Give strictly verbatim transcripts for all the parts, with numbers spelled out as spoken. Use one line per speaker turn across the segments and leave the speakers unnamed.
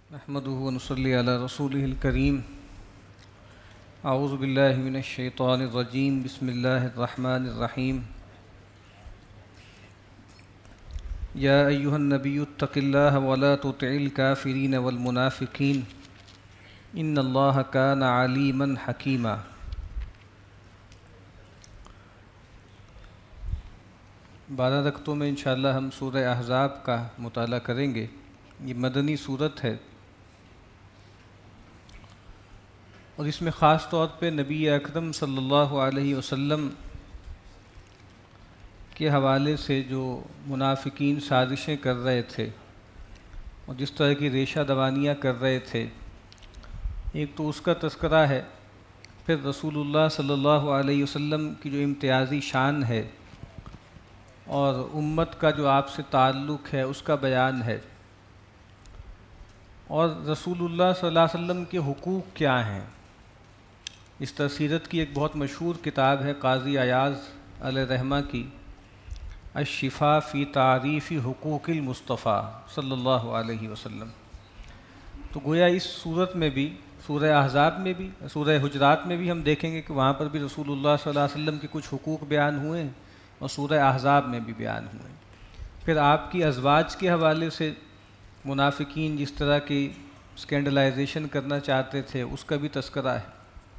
نحمده ونصلي على رسوله الكريم. اعوذ باللہ من الشیطان الرجیم. بسم اللہ الرحمن الرحیم. یا ایہا النبی اتق اللہ ولا تطع الکافرین والمنافقین ان اللہ کان علیما حکیما. بارہ رکعتوں میں انشاءاللہ ہم سورہ احزاب کا مطالعہ کریں گے. یہ مدنی سورت ہے اور اس میں خاص طور پہ نبی اکرم صلی اللہ علیہ وسلم کے حوالے سے جو منافقین سازشیں کر رہے تھے اور جس طرح کی ریشہ دوانیاں کر رہے تھے، ایک تو اس کا تذکرہ ہے، پھر رسول اللہ صلی اللہ علیہ وسلم کی جو امتیازی شان ہے اور امت کا جو آپ سے تعلق ہے اس کا بیان ہے، اور رسول اللہ صلی اللہ علیہ وسلم کے حقوق کیا ہیں. اس طرح سیرت کی ایک بہت مشہور کتاب ہے قاضی ایاز علیہ رحمہ کی، الشفاء فی تعریف حقوق المصطفیٰ صلی اللہ علیہ وسلم. تو گویا اس صورت میں بھی، سورہ احزاب میں بھی، سورہ حجرات میں بھی ہم دیکھیں گے کہ وہاں پر بھی رسول اللہ صلی اللہ علیہ وسلم کے کچھ حقوق بیان ہوئے ہیں اور سورہ احزاب میں بھی بیان ہوئے ہیں. پھر آپ کی ازواج کے حوالے سے منافقین جس طرح کی اسکینڈلائزیشن کرنا چاہتے تھے اس کا بھی تذکرہ ہے.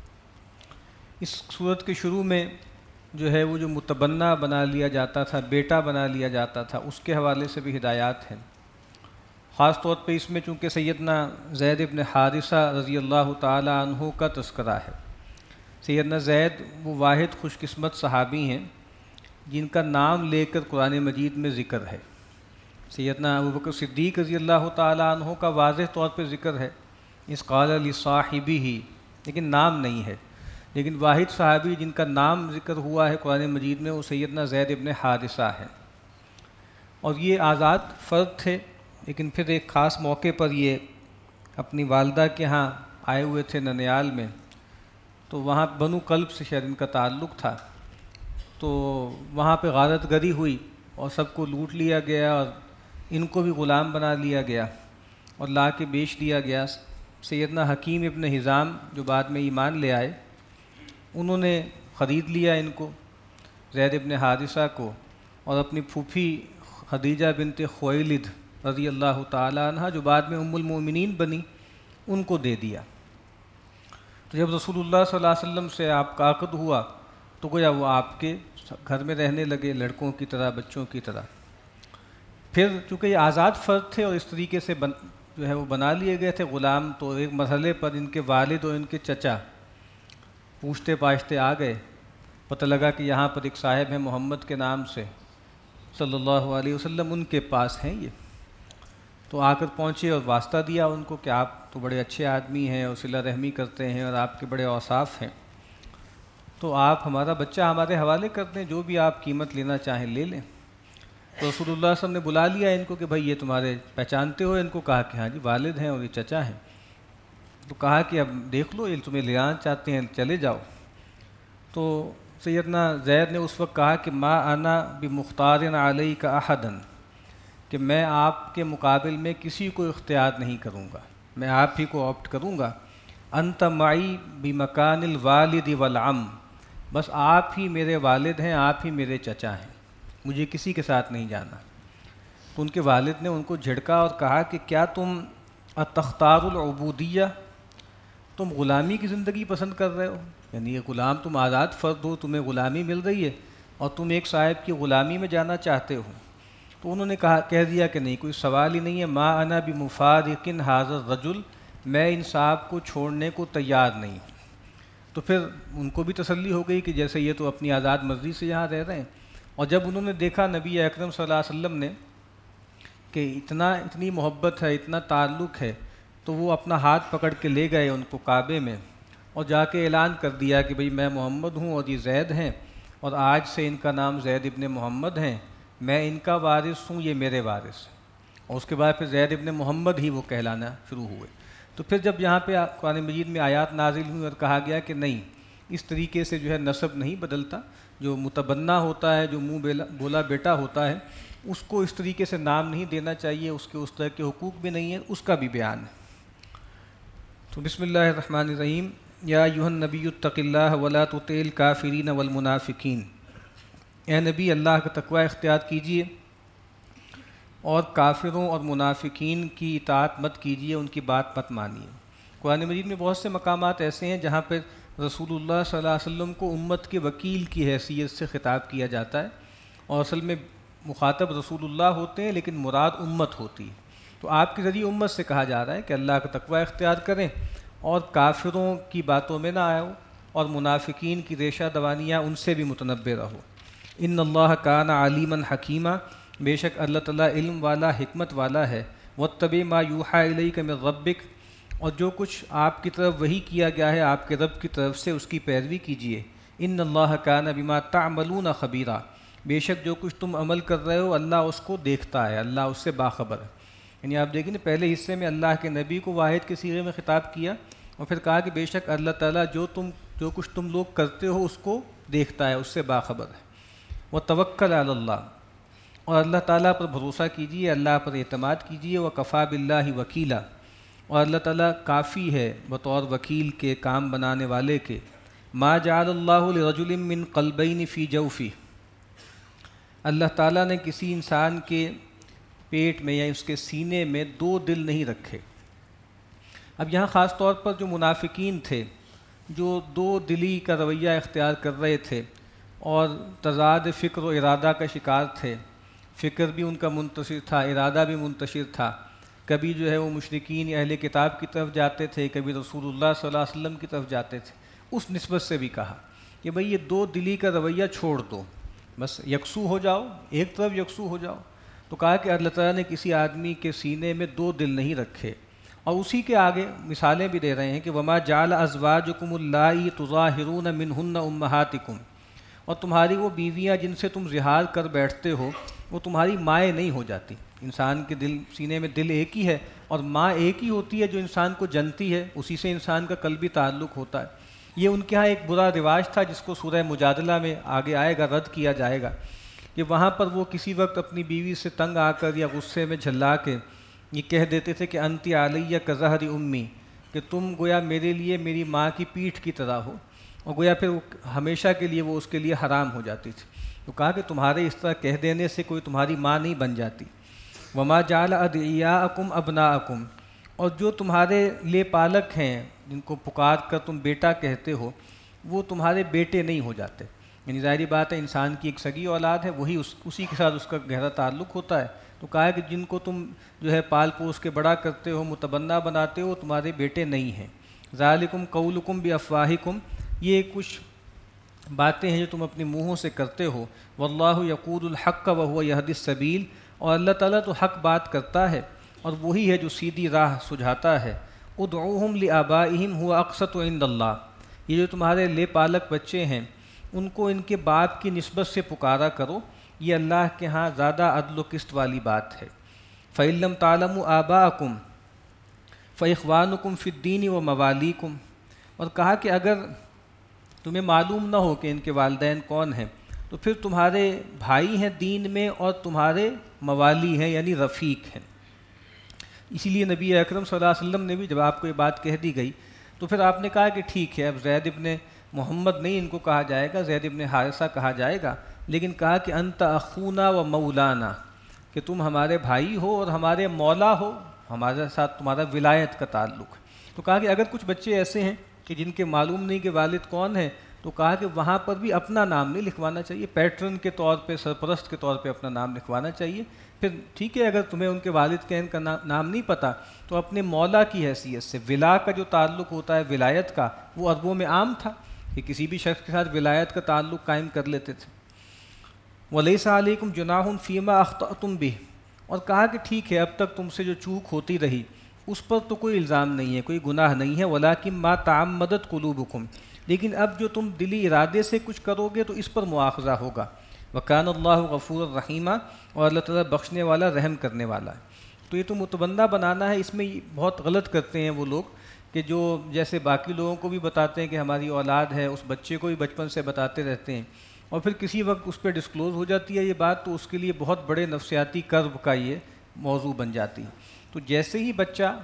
اس صورت کے شروع میں جو ہے وہ جو متبنہ بنا لیا جاتا تھا، بیٹا بنا لیا جاتا تھا، اس کے حوالے سے بھی ہدایات ہیں. خاص طور پہ اس میں چونکہ سیدنا زید ابن حارثہ رضی اللہ تعالی عنہ کا تذکرہ ہے. سیدنا زید وہ واحد خوش قسمت صحابی ہیں جن کا نام لے کر قرآن مجید میں ذکر ہے. سیدنا ابوبکر صدیق رضی اللہ تعالی عنہ کا واضح طور پہ ذکر ہے، اس قال لصاحبہ، لیکن نام نہیں ہے. لیکن واحد صحابی جن کا نام ذکر ہوا ہے قرآن مجید میں وہ سیدنا زید ابن حارثہ ہے. اور یہ آزاد فرد تھے، لیکن پھر ایک خاص موقع پر یہ اپنی والدہ کے ہاں آئے ہوئے تھے ننیال میں. تو وہاں بنو کلب سے شاید ان کا تعلق تھا، تو وہاں پہ غارت گری ہوئی اور سب کو لوٹ لیا گیا اور ان کو بھی غلام بنا لیا گیا اور لا کے بیچ دیا گیا. سیدنا حکیم ابن حزام جو بعد میں ایمان لے آئے، انہوں نے خرید لیا ان کو، زید ابن حارثہ کو، اور اپنی پھوپھی خدیجہ بنت خویلد رضی اللہ تعالی عنہ جو بعد میں ام المومنین بنی، ان کو دے دیا. تو جب رسول اللہ صلی اللہ علیہ وسلم سے آپ کا عقد ہوا تو گویا وہ آپ کے گھر میں رہنے لگے لڑکوں کی طرح، بچوں کی طرح. پھر چونکہ یہ آزاد فرد تھے اور اس طریقے سے بن جو ہے وہ بنا لیے گئے تھے غلام، تو ایک مرحلے پر ان کے والد اور ان کے چچا پوچھتے پاچھتے آ گئے. پتہ لگا کہ یہاں پر ایک صاحب ہیں محمد کے نام سے صلی اللہ علیہ وسلم، ان کے پاس ہیں یہ. تو آ کر پہنچے اور واسطہ دیا ان کو کہ آپ تو بڑے اچھے آدمی ہیں اور صلہ رحمی کرتے ہیں اور آپ کے بڑے اوصاف ہیں، تو آپ ہمارا بچہ ہمارے حوالے کر دیں، جو بھی آپ قیمت لینا چاہیں لے لیں. تو رسول اللہ صلی اللہ علیہ وسلم نے بلا لیا ان کو کہ بھائی یہ تمہارے پہچانتے ہو؟ ان کو کہا کہ ہاں جی والد ہیں اور یہ چچا ہیں. تو کہا کہ اب دیکھ لو، یہ تمہیں لے آنا چاہتے ہیں، چلے جاؤ. تو سیدنا زید نے اس وقت کہا کہ ما انا بمختار علیک احدا، کہ میں آپ کے مقابل میں کسی کو اختیار نہیں کروں گا، میں آپ ہی کو آپٹ کروں گا. انت معی بمکان الوالد والعم، بس آپ ہی میرے والد ہیں، آپ ہی میرے چچا ہیں، مجھے کسی کے ساتھ نہیں جانا. تو ان کے والد نے ان کو جھڑکا اور کہا کہ کیا تم اتختار العبودیہ، تم غلامی کی زندگی پسند کر رہے ہو؟ یعنی یہ غلام، تم آزاد فرد ہو، تمہیں غلامی مل رہی ہے اور تم ایک صاحب کی غلامی میں جانا چاہتے ہو. تو انہوں نے کہا کہہ دیا کہ نہیں، کوئی سوال ہی نہیں ہے. ما انا بمفارق ھذا الرجل، میں ان صاحب کو چھوڑنے کو تیار نہیں. تو پھر ان کو بھی تسلی ہو گئی کہ جیسے یہ تو اپنی آزاد مرضی سے یہاں رہ رہے ہیں. اور جب انہوں نے دیکھا نبی اکرم صلی اللہ علیہ وسلم نے کہ اتنا اتنی محبت ہے، اتنا تعلق ہے، تو وہ اپنا ہاتھ پکڑ کے لے گئے ان کو کعبے میں اور جا کے اعلان کر دیا کہ بھئی میں محمد ہوں اور یہ زید ہیں، اور آج سے ان کا نام زید ابن محمد ہیں، میں ان کا وارث ہوں، یہ میرے وارث ہیں. اور اس کے بعد پھر زید ابن محمد ہی وہ کہلانا شروع ہوئے. تو پھر جب یہاں پہ قرآن مجید میں آیات نازل ہوئی اور کہا گیا کہ نہیں، اس طریقے سے جو ہے نسب نہیں بدلتا، جو متبنہ ہوتا ہے، جو منہ بولا بیٹا ہوتا ہے، اس کو اس طریقے سے نام نہیں دینا چاہیے، اس کے اس طرح کے حقوق بھی نہیں ہیں، اس کا بھی بیان ہے. تو بسم اللہ الرحمن الرحیم. یا ایھا النبی اتق اللہ ولا تطع الکافرین والمنافقین. اے نبی اللہ کا تقوی اختیار کیجیے اور کافروں اور منافقین کی اطاعت مت کیجیے، ان کی بات مت مانیے. قرآن مجید میں بہت سے مقامات ایسے ہیں جہاں پہ رسول اللہ صلی اللہ علیہ وسلم کو امت کے وکیل کی حیثیت سے خطاب کیا جاتا ہے، اور اصل میں مخاطب رسول اللہ ہوتے ہیں لیکن مراد امت ہوتی ہے. تو آپ کے ذریعے امت سے کہا جا رہا ہے کہ اللہ کا تقوی اختیار کریں اور کافروں کی باتوں میں نہ آؤ، اور منافقین کی ریشہ دوانیاں ان سے بھی متنبع رہو. ان اللہ کان علیما حکیما، بے شک اللہ تعالیٰ علم والا حکمت والا ہے. واتبع ما یوحی الیک من ربک، اور جو کچھ آپ کی طرف وحی کیا گیا ہے آپ کے رب کی طرف سے اس کی پیروی کیجیے. ان اللہ کان بما تعملون خبیرا، بے شک جو کچھ تم عمل کر رہے ہو اللہ اس کو دیکھتا ہے، اللہ اس سے باخبر ہے. یعنی آپ دیکھیں نا، پہلے حصے میں اللہ کے نبی کو واحد کے صیغے میں خطاب کیا، اور پھر کہا کہ بے شک اللہ تعالیٰ جو تم جو کچھ تم لوگ کرتے ہو اس کو دیکھتا ہے، اس سے باخبر ہے. وتوکل علی اللہ، اور اللہ تعالیٰ پر بھروسہ کیجیے، اللہ پر اعتماد کیجیے. وکفیٰ باللہ وکیلا، اور اللہ تعالیٰ کافی ہے بطور وکیل کے، کام بنانے والے کے. ما جعل اللہ لرجل من قلبین فی جوفہ، اللہ تعالیٰ نے کسی انسان کے پیٹ میں یا اس کے سینے میں دو دل نہیں رکھے. اب یہاں خاص طور پر جو منافقین تھے، جو دو دلی کا رویہ اختیار کر رہے تھے اور تضاد فکر و ارادہ کا شکار تھے، فکر بھی ان کا منتشر تھا، ارادہ بھی منتشر تھا. کبھی جو ہے وہ مشرکین اہل کتاب کی طرف جاتے تھے، کبھی رسول اللہ صلی اللہ علیہ وسلم کی طرف جاتے تھے. اس نسبت سے بھی کہا کہ بھئی یہ دو دلی کا رویہ چھوڑ دو، بس یکسو ہو جاؤ، ایک طرف یکسو ہو جاؤ. تو کہا کہ اللہ تعالیٰ نے کسی آدمی کے سینے میں دو دل نہیں رکھے. اور اسی کے آگے مثالیں بھی دے رہے ہیں کہ وما جعل ازواجکم اللائی تظاہرون منہن امہاتکم، اور تمہاری وہ بیویاں جن سے تم زہار کر بیٹھتے ہو وہ تمہاری مائیں نہیں ہو جاتی. انسان کے دل سینے میں دل ایک ہی ہے، اور ماں ایک ہی ہوتی ہے جو انسان کو جنتی ہے، اسی سے انسان کا قلبی تعلق ہوتا ہے. یہ ان کے ہاں ایک برا رواج تھا جس کو سورہ مجادلہ میں آگے آئے گا، رد کیا جائے گا، کہ وہاں پر وہ کسی وقت اپنی بیوی سے تنگ آ کر یا غصے میں جھلا کے یہ کہہ دیتے تھے کہ انتی علیہ کظہر امی، کہ تم گویا میرے لیے میری ماں کی پیٹھ کی طرح ہو، اور گویا پھر وہ ہمیشہ کے لیے وہ اس کے لیے حرام ہو جاتی تھی. تو کہا کہ تمہارے اس طرح کہہ دینے سے کوئی تمہاری ماں نہیں بن جاتی. وما جعل ادعیاءکم ابناءکم، اور جو تمہارے لے پالک ہیں جن کو پکار کر تم بیٹا کہتے ہو وہ تمہارے بیٹے نہیں ہو جاتے. یعنی ظاہری بات ہے انسان کی ایک سگی اولاد ہے، وہی اس اسی کے ساتھ اس کا گہرا تعلق ہوتا ہے. تو کہا کہ جن کو تم جو ہے پال پوس کے بڑا کرتے ہو، متبنہ بناتے ہو، تمہارے بیٹے نہیں ہیں. ذالکم قولکم بافواہکم، یہ کچھ باتیں ہیں جو تم اپنے منہوں سے کرتے ہو. واللہ یقول الحق وہو یہدی السبیل، اور اللہ تعالیٰ تو حق بات کرتا ہے اور وہی ہے جو سیدھی راہ سجھاتا ہے. ادعوہم لآبائہم هو اقسط عند اللہ، یہ جو تمہارے لے پالک بچے ہیں ان کو ان کے باپ کی نسبت سے پکارا کرو، یہ اللہ کے ہاں زیادہ عدل و قسط والی بات ہے. فَإِن لَّمْ تَعْلَمُوا آبَاءَكُمْ فَإِخْوَانُكُمْ فِي الدِّينِ وَمَوَالِيكُمْ، اور کہا کہ اگر تمہیں معلوم نہ ہو کہ ان کے والدین کون ہیں تو پھر تمہارے بھائی ہیں دین میں اور تمہارے موالی ہیں یعنی رفیق ہیں. اسی لیے نبی اکرم صلی اللہ علیہ وسلم نے بھی جب آپ کو یہ بات کہہ دی گئی تو پھر آپ نے کہا کہ ٹھیک ہے، اب زید ابن محمد نہیں ان کو کہا جائے گا، زید ابن حارثہ کہا جائے گا، لیکن کہا کہ انت اخونا و مولانا، کہ تم ہمارے بھائی ہو اور ہمارے مولا ہو، ہمارے ساتھ تمہارا ولایت کا تعلق ہے. تو کہا کہ اگر کچھ بچے ایسے ہیں کہ جن کے معلوم نہیں کہ والد کون ہیں تو کہا کہ وہاں پر بھی اپنا نام نہیں لکھوانا چاہیے، پیٹرن کے طور پہ، سرپرست کے طور پہ اپنا نام لکھوانا چاہیے. پھر ٹھیک ہے اگر تمہیں ان کے والد کے ان کا نام نہیں پتہ تو اپنے مولا کی حیثیت سے، ولا کا جو تعلق ہوتا ہے ولایت کا، وہ عربوں میں عام تھا کہ کسی بھی شخص کے ساتھ ولایت کا تعلق قائم کر لیتے تھے. وَلَيْسَ عَلَيْكُمْ جُنَاحٌ فِيمَا أَخْطَأْتُمْ بِهِ، اور کہا کہ ٹھیک ہے اب تک تم سے جو چوک ہوتی رہی اس پر تو کوئی الزام نہیں ہے، کوئی گناہ نہیں ہے. وَلَكِن مَا تَعَمَّدَتْ قُلُوبُكُمْ، لیکن اب جو تم دلی ارادے سے کچھ کرو گے تو اس پر مواخذہ ہوگا. وَكَانَ اللَّهُ غَفُورًا رَحِيمًا، اور اللہ تعالیٰ بخشنے والا، رحم کرنے والا ہے. تو یہ تو متبنہ بنانا ہے، اس میں بہت غلط کرتے ہیں وہ لوگ کہ جو جیسے باقی لوگوں کو بھی بتاتے ہیں کہ ہماری اولاد ہے، اس بچے کو بھی بچپن سے بتاتے رہتے ہیں، اور پھر کسی وقت اس پہ ڈسکلوز ہو جاتی ہے یہ بات تو اس کے لیے بہت بڑے نفسیاتی کرب کا یہ موضوع بن جاتی ہے. تو جیسے ہی بچہ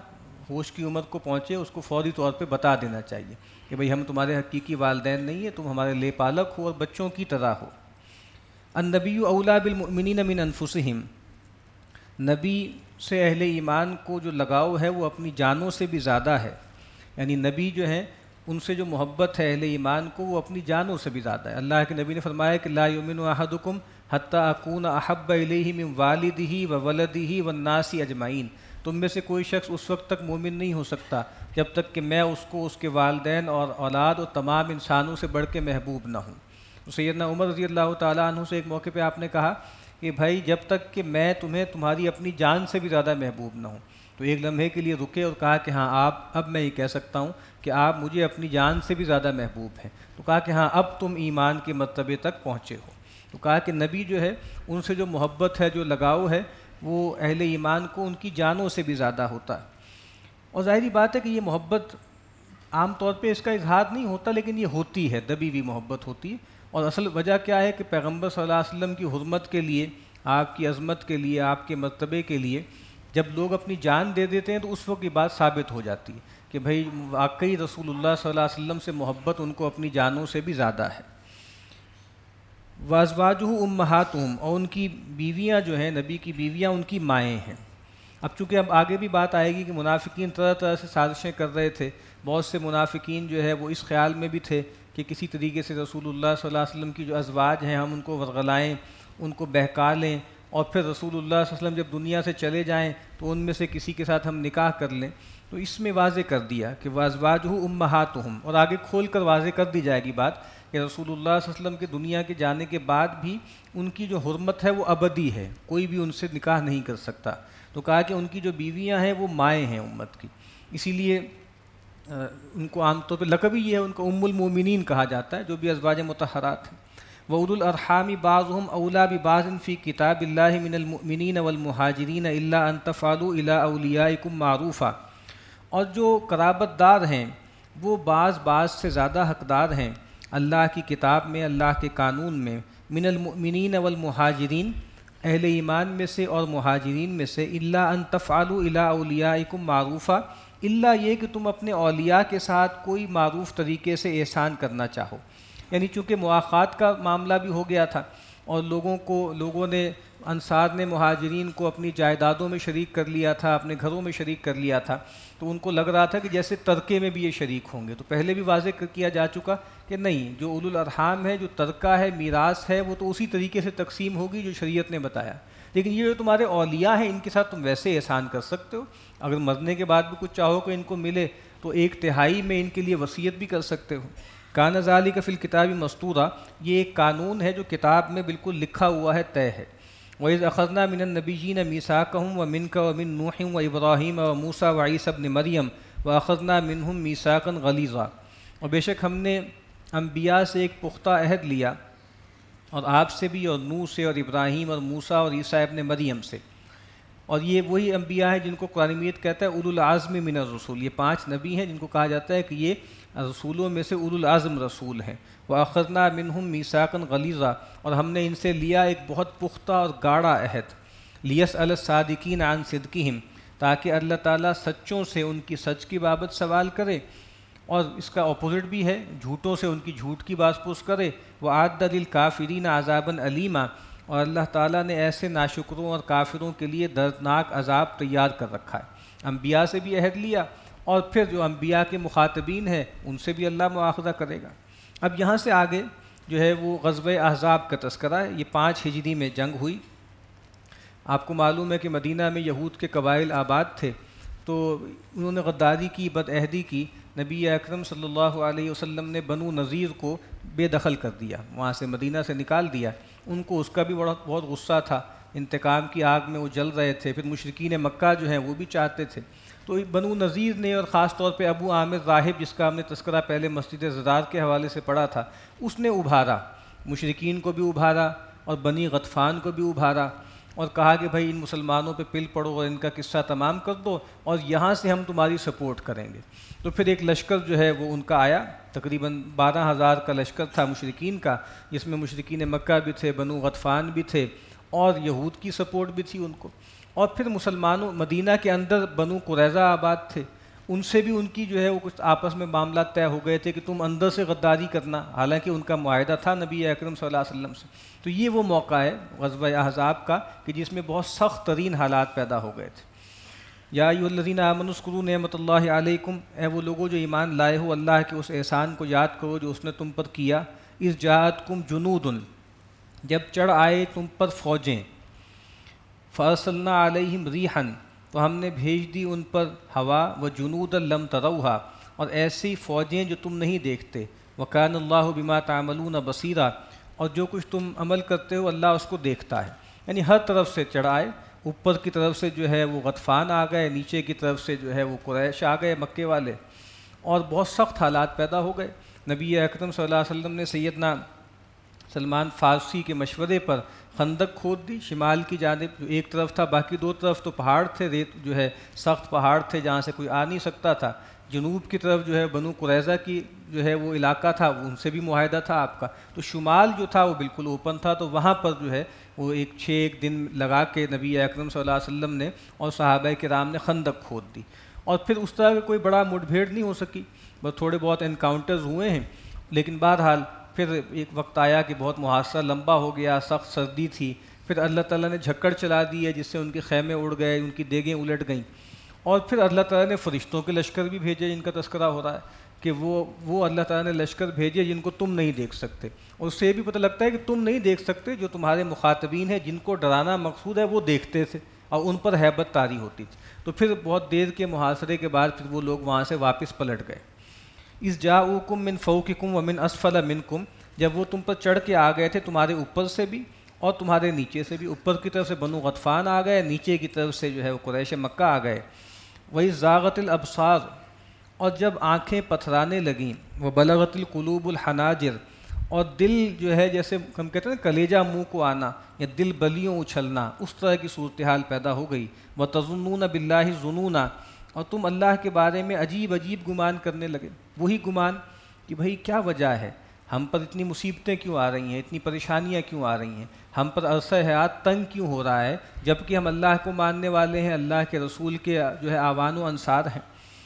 ہوش کی عمر کو پہنچے اس کو فوری طور پہ بتا دینا چاہیے کہ بھئی ہم تمہارے حقیقی والدین نہیں ہیں، تم ہمارے لے پالک ہو اور بچوں کی طرح ہو۔ النبی اولیٰ بالمؤمنین من انفسہم، نبی سے اہل ایمان کو جو لگاؤ ہے وہ اپنی جانوں سے بھی زیادہ ہے، یعنی نبی جو ہیں ان سے جو محبت ہے اہل ایمان کو وہ اپنی جانوں سے بھی زیادہ ہے۔ اللہ کے نبی نے فرمایا کہ لا یؤمن احدکم حتی اکون احب الیہ من والدہ وولدہ والناس اجمعین، تم میں سے کوئی شخص اس وقت تک مومن نہیں ہو سکتا جب تک کہ میں اس کو اس کے والدین اور اولاد اور تمام انسانوں سے بڑھ کے محبوب نہ ہوں۔ تو سیدنا عمر رضی اللہ تعالیٰ عنہ سے ایک موقع پہ آپ نے کہا کہ بھائی جب تک کہ میں تمہیں تمہاری اپنی جان سے بھی زیادہ محبوب نہ ہوں، تو ایک لمحے کے لیے رکے اور کہا کہ ہاں آپ اب میں یہ کہہ سکتا ہوں کہ آپ مجھے اپنی جان سے بھی زیادہ محبوب ہیں۔ تو کہا کہ ہاں اب تم ایمان کے مرتبے تک پہنچے ہو۔ تو کہا کہ نبی جو ہے ان سے جو محبت ہے، جو لگاؤ ہے، وہ اہل ایمان کو ان کی جانوں سے بھی زیادہ ہوتا ہے۔ اور ظاہری بات ہے کہ یہ محبت عام طور پہ اس کا اظہار نہیں ہوتا، لیکن یہ ہوتی ہے، دبی ہوئی محبت ہوتی ہے۔ اور اصل وجہ کیا ہے کہ پیغمبر صلی اللہ علیہ وسلم کی حرمت کے لیے، آپ کی عظمت کے لیے، آپ کے مرتبے کے لیے جب لوگ اپنی جان دے دیتے ہیں تو اس وقت یہ بات ثابت ہو جاتی ہے کہ بھئی واقعی رسول اللہ صلی اللہ علیہ وسلم سے محبت ان کو اپنی جانوں سے بھی زیادہ ہے۔ وازواجہ امہاتہم، اور ان کی بیویاں جو ہیں، نبی کی بیویاں ان کی مائیں ہیں۔ اب چونکہ اب آگے بھی بات آئے گی کہ منافقین طرح طرح سے سازشیں کر رہے تھے، بہت سے منافقین جو ہے وہ اس خیال میں بھی تھے کہ کسی طریقے سے رسول اللہ صلی اللہ علیہ وسلم کی جو ازواج ہیں ہم ان کو ورغلائیں، ان کو بہکا لیں، اور پھر رسول اللہ صلی اللہ علیہ وسلم جب دنیا سے چلے جائیں تو ان میں سے کسی کے ساتھ ہم نکاح کر لیں۔ تو اس میں واضح کر دیا کہ وازواجہ امہاتہم، اور آگے کھول کر واضح کر دی جائے گی بات کہ رسول اللہ صلی اللہ علیہ وسلم کے دنیا کے جانے کے بعد بھی ان کی جو حرمت ہے وہ ابدی ہے، کوئی بھی ان سے نکاح نہیں کر سکتا۔ تو کہا کہ ان کی جو بیویاں ہیں وہ مائیں ہیں امت کی، اسی لیے ان کو عام طور پہ لقب ہی یہ ہے، ان کو ام المومنین کہا جاتا ہے، جو بھی ازواج مطہرات ہیں۔ وَأُولُو الْأَرْحَامِ بَعْضُهُمْ أَوْلَىٰ بِبَعْضٍ فِي كِتَابِ اللَّهِ مِنَ الْمُؤْمِنِينَ وَالْمُهَاجِرِينَ إِلَّا أَن تَفْعَلُوا إِلَىٰ أَوْلِيَائِكُمْ مَعْرُوفًا، اور جو قرابت دار ہیں وہ بعض بعض سے زیادہ حقدار ہیں اللہ کی کتاب میں، اللہ کے قانون میں، من المؤمنین والمہاجرین، اہل ایمان میں سے اور مہاجرین میں سے، الا ان تفعلوا الی اولیاءکم معروفا، الا یہ کہ تم اپنے اولیاء کے ساتھ کوئی معروف طریقے سے احسان کرنا چاہو۔ یعنی چونکہ مواخات کا معاملہ بھی ہو گیا تھا اور لوگوں کو لوگوں نے انصار نے مہاجرین کو اپنی جائیدادوں میں شریک کر لیا تھا، اپنے گھروں میں شریک کر لیا تھا، تو ان کو لگ رہا تھا کہ جیسے ترکے میں بھی یہ شریک ہوں گے۔ تو پہلے بھی واضح کیا جا چکا کہ نہیں، جو اولو الارحام ہے، جو ترکہ ہے، میراث ہے، وہ تو اسی طریقے سے تقسیم ہوگی جو شریعت نے بتایا، لیکن یہ جو تمہارے اولیاء ہیں ان کے ساتھ تم ویسے احسان کر سکتے ہو، اگر مرنے کے بعد بھی کچھ چاہو کہ ان کو ملے تو ایک تہائی میں ان کے لیے وصیت بھی کر سکتے ہو۔ کان ذالک فی الکتاب مسطورا، یہ ایک قانون ہے جو کتاب میں بالکل لکھا ہوا ہے، طے ہے۔ وَإِذْ أَخَذْنَا مِنَ النَّبِيِّينَ مِيثَاقَهُمْ وَمِنْكَ وَمِن نُوحٍ وَإِبْرَاهِيمَ وَمُوسَىٰ وَعِيسَىٰ ابْنِ مَرْيَمَ وَأَخَذْنَا مِنْهُم مِيثَاقًا غَلِيظًا، اور بے شک ہم نے انبیاء سے ایک پختہ عہد لیا، اور آپ سے بھی، اور نوح سے، اور ابراہیم اور موسیٰ اور عیسیٰ ابن مریم سے۔ اور یہ وہی انبیاء ہیں جن کو قرآن مجید کہتا ہے اولو العزم من الرسول، یہ پانچ نبی ہیں جن کو کہا جاتا ہے کہ یہ رسولوں میں سے اولو العزم رسول ہیں۔ وَأَخَذْنَا مِنْهُم مِيثَاقًا غَلِيظًا، اور ہم نے ان سے لیا ایک بہت پختہ اور گاڑا عہد، لِيَسْأَلَ الصَّادِقِينَ عَنْ صِدْقِهِمْ، تاکہ اللہ تعالیٰ سچوں سے ان کی سچ کی بابت سوال کرے، اور اس کا اپوزٹ بھی ہے، جھوٹوں سے ان کی جھوٹ کی باز پرس کرے۔ وَأَعَدَّ لِلْكَافِرِينَ عَذَابًا أَلِيمًا، اور اللہ تعالیٰ نے ایسے ناشکروں اور کافروں کے لیے دردناک عذاب تیار کر رکھا ہے۔ انبیاء سے بھی عہد لیا، اور پھر جو انبیاء کے مخاطبین ہیں ان سے بھی اللہ مواخذہ کرے گا۔ اب یہاں سے آگے جو ہے وہ غزوہ احزاب کا تذکرہ ہے۔ یہ پانچ ہجری میں جنگ ہوئی۔ آپ کو معلوم ہے کہ مدینہ میں یہود کے قبائل آباد تھے، تو انہوں نے غداری کی، بد عہدی کی۔ نبی اکرم صلی اللہ علیہ وسلم نے بنو نذیر کو بے دخل کر دیا، وہاں سے مدینہ سے نکال دیا۔ ان کو اس کا بھی بڑا بہت غصہ تھا، انتقام کی آگ میں وہ جل رہے تھے۔ پھر مشرکین مکہ جو ہیں وہ بھی چاہتے تھے، تو بنو نذیر نے، اور خاص طور پہ ابو عامر راہب جس کا ہم نے تذکرہ پہلے مسجد زرار کے حوالے سے پڑھا تھا، اس نے ابھارا، مشرکین کو بھی ابھارا اور بنی غطفان کو بھی ابھارا، اور کہا کہ بھائی ان مسلمانوں پہ پل پڑو اور ان کا قصہ تمام کر دو، اور یہاں سے ہم تمہاری سپورٹ کریں گے۔ تو پھر ایک لشکر جو ہے وہ ان کا آیا، تقریباً بارہ ہزار کا لشکر تھا مشرکین کا، جس میں مشرکین مکہ بھی تھے، بنو غطفان بھی تھے، اور یہود کی سپورٹ بھی تھی ان کو۔ اور پھر مسلمانوں، مدینہ کے اندر بنو قریظہ آباد تھے، ان سے بھی ان کی جو ہے وہ کچھ آپس میں معاملات طے ہو گئے تھے کہ تم اندر سے غداری کرنا، حالانکہ ان کا معاہدہ تھا نبی اکرم صلی اللہ علیہ وسلم سے۔ تو یہ وہ موقع ہے غزوہ احزاب کا کہ جس میں بہت سخت ترین حالات پیدا ہو گئے تھے۔ یا ایھا الذین آمنوا اذکروا نعمت اللہ علیکم، اے وہ لوگوں جو ایمان لائے ہو اللہ کے اس احسان کو یاد کرو جو اس نے تم پر کیا۔ اذ جاءتکم جنود، جب چڑھ آئے تم پر فوجیں، فارسلنا علیہم ریحا، تو ہم نے بھیج دی ان پر ہوا، وجنودا لم تروہا، اور ایسی فوجیں جو تم نہیں دیکھتے، وکان اللہ بما تعملون بصیرا، اور جو کچھ تم عمل کرتے ہو اللہ اس کو دیکھتا ہے۔ یعنی ہر طرف سے چڑھ آئے، اوپر کی طرف سے جو ہے وہ غطفان آ گئے، نیچے کی طرف سے جو ہے وہ قریش آ گئے مکے والے، اور بہت سخت حالات پیدا ہو گئے۔ نبی اکرم صلی اللہ علیہ وسلم نے سیدنا سلمان فارسی کے مشورے پر خندق کھود دی شمال کی جانب، جو ایک طرف تھا، باقی دو طرف تو پہاڑ تھے، ریت جو ہے سخت پہاڑ تھے جہاں سے کوئی آ نہیں سکتا تھا۔ جنوب کی طرف جو ہے بنو قریظہ کی جو ہے وہ علاقہ تھا، ان سے بھی معاہدہ تھا آپ کا، تو شمال جو تھا وہ بالکل اوپن تھا، تو وہاں پر جو ہے وہ ایک چھ ایک دن لگا کے نبی اکرم صلی اللہ علیہ وسلم نے اور صحابہ کرام نے خندق کھود دی، اور پھر اس طرح کی کوئی بڑا مٹ بھیڑ نہیں ہو سکی، بس تھوڑے بہت انکاؤنٹرز ہوئے ہیں، لیکن بہرحال پھر ایک وقت آیا کہ بہت محاصرہ لمبا ہو گیا، سخت سردی تھی، پھر اللہ تعالیٰ نے جھکڑ چلا دی ہے جس سے ان کے خیمے اڑ گئے، ان کی دیگیں الٹ گئیں، اور پھر اللہ تعالیٰ نے فرشتوں کے لشکر بھی بھیجے جن کا تذکرہ ہو رہا ہے کہ وہ وہ اللہ تعالیٰ نے لشکر بھیجے جن کو تم نہیں دیکھ سکتے، اور اس سے یہ بھی پتہ لگتا ہے کہ تم نہیں دیکھ سکتے، جو تمہارے مخاطبین ہیں جن کو ڈرانا مقصود ہے وہ دیکھتے تھے اور ان پر ہیبت طاری ہوتی تھی۔ تو پھر بہت دیر کے محاصرے کے بعد پھر وہ لوگ وہاں سے واپس پلٹ گئے۔ اذ جاؤکم من فوقکم ومن اسفل منکم، جب وہ تم پر چڑھ کے آ گئے تھے تمہارے اوپر سے بھی اور تمہارے نیچے سے بھی، اوپر کی طرف سے بنو غطفان آ گئے، نیچے کی طرف سے جو ہے وہ قریش مکہ آ گئے۔ وَإِذْ زَاغَتِ الْأَبْصَارُ، اور جب آنکھیں پتھرانے لگیں، وَبَلَغَتِ الْقُلُوبُ الْحَنَاجِرَ، اور دل جو ہے جیسے ہم کہتے ہیں نا کلیجہ منہ کو آنا یا دل بلیوں اچھلنا، اس طرح کی صورتحال پیدا ہو گئی۔ وَتَظُنُّونَ بِاللَّهِ الظُّنُونَ، اور تم اللہ کے بارے میں عجیب عجیب گمان کرنے لگے، وہی گمان کہ بھئی کیا وجہ ہے، ہم پر اتنی مصیبتیں کیوں آ رہی ہیں، اتنی پریشانیاں کیوں آ رہی ہیں، ہم پر عرصہ حیات تنگ کیوں ہو رہا ہے، جبکہ ہم اللہ کو ماننے والے ہیں، اللہ کے رسول کے جو ہے آوان و انصار ہیں۔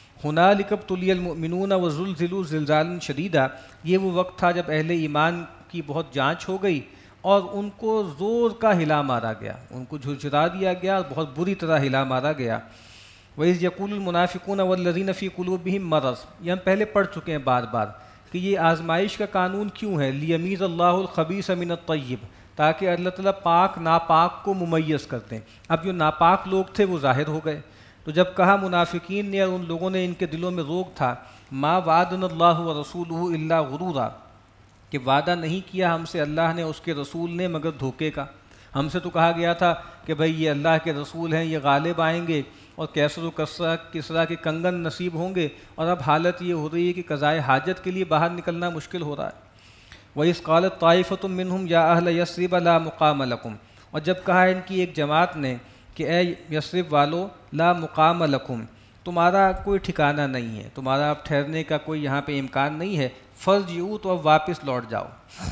ہنالک ابتلی المؤمنون وزلزلوا زلزالا شدیدا، یہ وہ وقت تھا جب اہل ایمان کی بہت جانچ ہو گئی اور ان کو زور کا ہلا مارا گیا، ان کو جھرجھرا دیا گیا اور بہت بری طرح ہلا مارا گیا۔ وَإِذْ يَقُولُ الْمُنَافِقُونَ وَالَّذِينَ فِي قُلُوبِهِم مَرَضٌ، یہ ہم پہلے پڑھ چکے ہیں بار بار کہ یہ آزمائش کا قانون کیوں ہے، لِيَمِيزَ اللَّهُ الْخَبِيثَ مِنَ الطَّيِّبِ، تاکہ اللہ تعالیٰ پاک ناپاک کو ممیز کرتے ہیں۔ اب جو ناپاک لوگ تھے وہ ظاہر ہو گئے، تو جب کہا منافقین نے اور ان لوگوں نے، ان کے دلوں میں روگ تھا، ما وعدنا اللہ ورسولہ الا غرورا، کہ وعدہ نہیں کیا ہم سے اللہ نے اس کے رسول نے مگر دھوکے کا۔ ہم سے تو کہا گیا تھا کہ بھئی یہ اللہ کے رسول ہیں، یہ غالب آئیں گے اور کیسر و کسرا کسرا کے کنگن نصیب ہوں گے، اور اب حالت یہ ہو رہی ہے کہ قضائے حاجت کے لیے باہر نکلنا مشکل ہو رہا ہے۔ وَإِذْ قَالَتْ طَائِفَةٌ مِّنْهُمْ يَا أَهْلَ يَثْرِبَ لَا مُقَامَ لَكُمْ، اور جب کہا ان کی ایک جماعت نے کہ اے یثرب والو لا مقام لکم، تمہارا کوئی ٹھکانہ نہیں ہے، تمہارا اب ٹھہرنے کا کوئی یہاں پہ امکان نہیں ہے، فارجعوا، تو اب واپس لوٹ جاؤ۔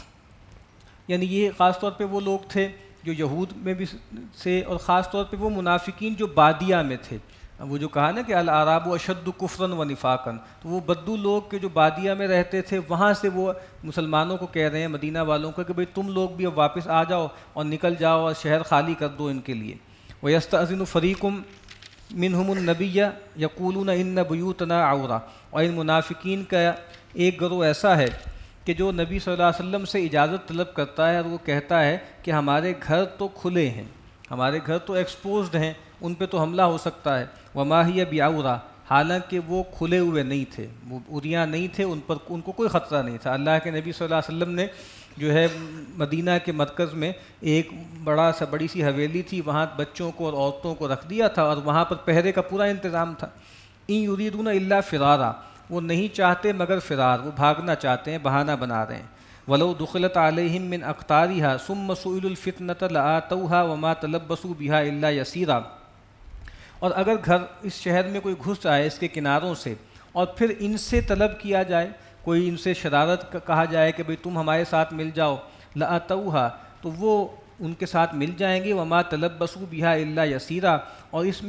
یعنی یہ خاص طور پہ وہ لوگ تھے جو یہود میں بھی سے، اور خاص طور پہ وہ منافقین جو بادیہ میں تھے، وہ جو کہا نا کہ الاعراب اشد کفرا و نفاقا، تو وہ بدو لوگ کے جو بادیہ میں رہتے تھے وہاں سے وہ مسلمانوں کو کہہ رہے ہیں، مدینہ والوں کو، کہ بھئی تم لوگ بھی اب واپس آ جاؤ اور نکل جاؤ اور شہر خالی کر دو ان کے لیے۔ وَيَسْتَأْذِنُ فَرِيقٌ مِّنْهُمُ النَّبِيَّ يَقُولُونَ إِنَّ بُيُوتَنَا عَوْرَةٌ، اور ان منافقین کا ایک گروہ ایسا ہے کہ جو نبی صلی اللہ علیہ وسلم سے اجازت طلب کرتا ہے اور وہ کہتا ہے کہ ہمارے گھر تو کھلے ہیں، ہمارے گھر تو ایکسپوزڈ ہیں، ان پہ تو حملہ ہو سکتا ہے۔ وَمَا هِيَ بِعَوْرَةٍ، حالانکہ وہ کھلے ہوئے نہیں تھے، وہ عریاں نہیں تھے، ان پر ان کو کوئی خطرہ نہیں تھا۔ اللہ کے نبی صلی اللہ علیہ وسلم نے جو ہے مدینہ کے مرکز میں ایک بڑا سا بڑی سی حویلی تھی، وہاں بچوں کو اور عورتوں کو رکھ دیا تھا اور وہاں پر پہرے کا پورا انتظام تھا۔ اِن یریدون الا فرارا، وہ نہیں چاہتے مگر فرار، وہ بھاگنا چاہتے ہیں، بہانہ بنا رہے ہیں۔ وَلَوْ دُخِلَتْ عَلَيْهِم مِّنْ أَقْطَارِهَا ثُمَّ سُئِلُوا الْفِتْنَةَ لَآتَوْهَا وَمَا تَلَبَّثُوا بِهَا إِلَّا يَسِيرًا، اور اگر گھر اس شہر میں کوئی گھس آئے اس کے کناروں سے اور پھر ان سے طلب کیا جائے، کوئی ان سے شرارت کہا جائے کہ بھئی تم ہمارے ساتھ مل جاؤ، لَآتَوْهَا، تو وہ ان کے ساتھ مل جائیں گے، وَمَا تَلَبَّثُوا بِهَا إِلَّا يَسِيرًا، اور اس میں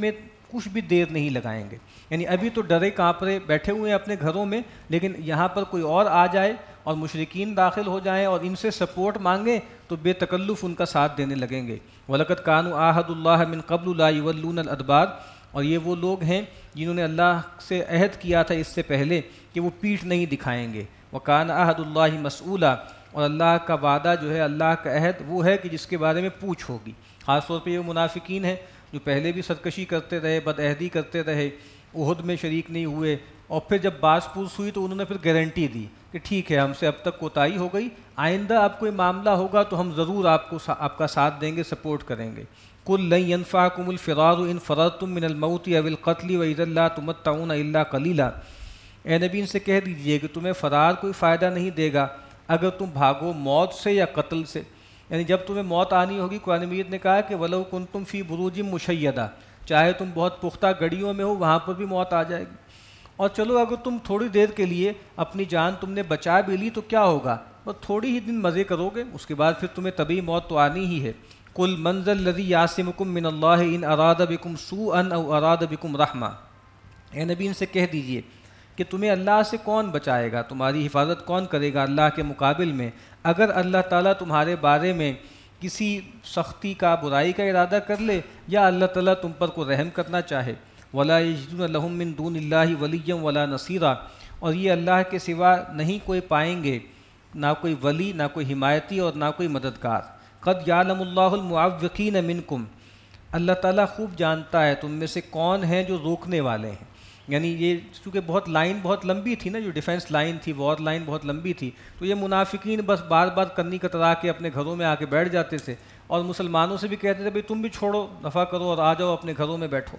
کچھ بھی دیر نہیں لگائیں گے. یعنی ابھی تو ڈرے کانپ رہے بیٹھے ہوئے ہیں اپنے گھروں میں، لیکن یہاں پر کوئی اور آ جائے اور مشرکین داخل ہو جائیں اور ان سے سپورٹ مانگیں تو بے تکلف ان کا ساتھ دینے لگیں گے. وَلَقَدْ كَانُوا عَاهَدُوا اللَّهَ مِن قَبْلُ لَا يُوَلُّونَ الْأَدْبَارَ، اور یہ وہ لوگ ہیں جنہوں نے اللہ سے عہد کیا تھا اس سے پہلے کہ وہ پیٹھ نہیں دکھائیں گے. وَكَانَ عَهْدُ اللَّهِ مَسْئُولًا، اور اللہ کا وعدہ جو ہے، اللہ کا عہد وہ ہے کہ جس کے بارے میں پوچھ ہوگی. خاص طور پہ یہ منافقین ہیں جو پہلے بھی سرکشی کرتے رہے، بد عہدی کرتے رہے، احد میں شریک نہیں ہوئے، اور پھر جب باز پوس ہوئی تو انہوں نے پھر گارنٹی دی کہ ٹھیک ہے ہم سے اب تک کوتاہی ہو گئی، آئندہ اب کوئی معاملہ ہوگا تو ہم ضرور آپ کو آپ کا ساتھ دیں گے، سپورٹ کریں گے. قُل لَن يَنفَعَكُمُ الْفِرَارُ إِن فَرَرْتُم مِّنَ الْمَوْتِ أَوِ الْقَتْلِ وَإِذًا لَّا تُمَتَّعُونَ إِلَّا قَلِيلًا. اے نبی ان سے کہہ دیجئے کہ تمہیں فرار کوئی فائدہ نہیں دے گا اگر تم بھاگو موت سے یا قتل سے. یعنی جب تمہیں موت آنی ہوگی، قرآن مجید نے کہا کہ وَلَوْ كُنتُمْ فِي بُرُوجٍ مُشَيَّدَةٍ، چاہے تم بہت پختہ گڑیوں میں ہو وہاں پر بھی موت آ جائے گی. اور چلو اگر تم تھوڑی دیر کے لیے اپنی جان تم نے بچا بھی لی تو کیا ہوگا، بس تھوڑی ہی دن مزے کرو گے، اس کے بعد پھر تمہیں طبعی موت تو آنی ہی ہے. قُلْ مَنْ ذَا الَّذِي يَعْصِمُكُم مِّنَ اللَّهِ إِنْ أَرَادَ بِكُمْ سُوءًا أَوْ أَرَادَ بِكُمْ رَحْمَةً. اے نبی ان سے کہہ دیجئے کہ تمہیں اللہ سے کون بچائے گا، تمہاری حفاظت کون کرے گا اللہ کے مقابل میں، اگر اللہ تعالیٰ تمہارے بارے میں کسی سختی کا، برائی کا ارادہ کر لے، یا اللہ تعالیٰ تم پر کو رحم کرنا چاہے. وَلَا يَجِدُونَ لَهُم مِّن دُونِ اللَّهِ وَلِيًّا وَلَا نَصِيرًا، اور یہ اللہ کے سوا نہیں کوئی پائیں گے، نہ کوئی ولی، نہ کوئی حمایتی اور نہ کوئی مددگار. قَدْ يَعْلَمُ اللَّهُ الْمُعَوِّقِينَ مِنْكُمْ، اللہ تعالیٰ خوب جانتا ہے تم میں سے کون ہیں جو روکنے والے ہیں. یعنی یہ چونکہ بہت لائن بہت لمبی تھی نا، جو ڈیفنس لائن تھی، وار لائن بہت لمبی تھی، تو یہ منافقین بس بار بار کنی کترا کے اپنے گھروں میں آ کے بیٹھ جاتے تھے اور مسلمانوں سے بھی کہتے تھے بھئی تم بھی چھوڑو، دفع کرو اور آ جاؤ اپنے گھروں میں بیٹھو.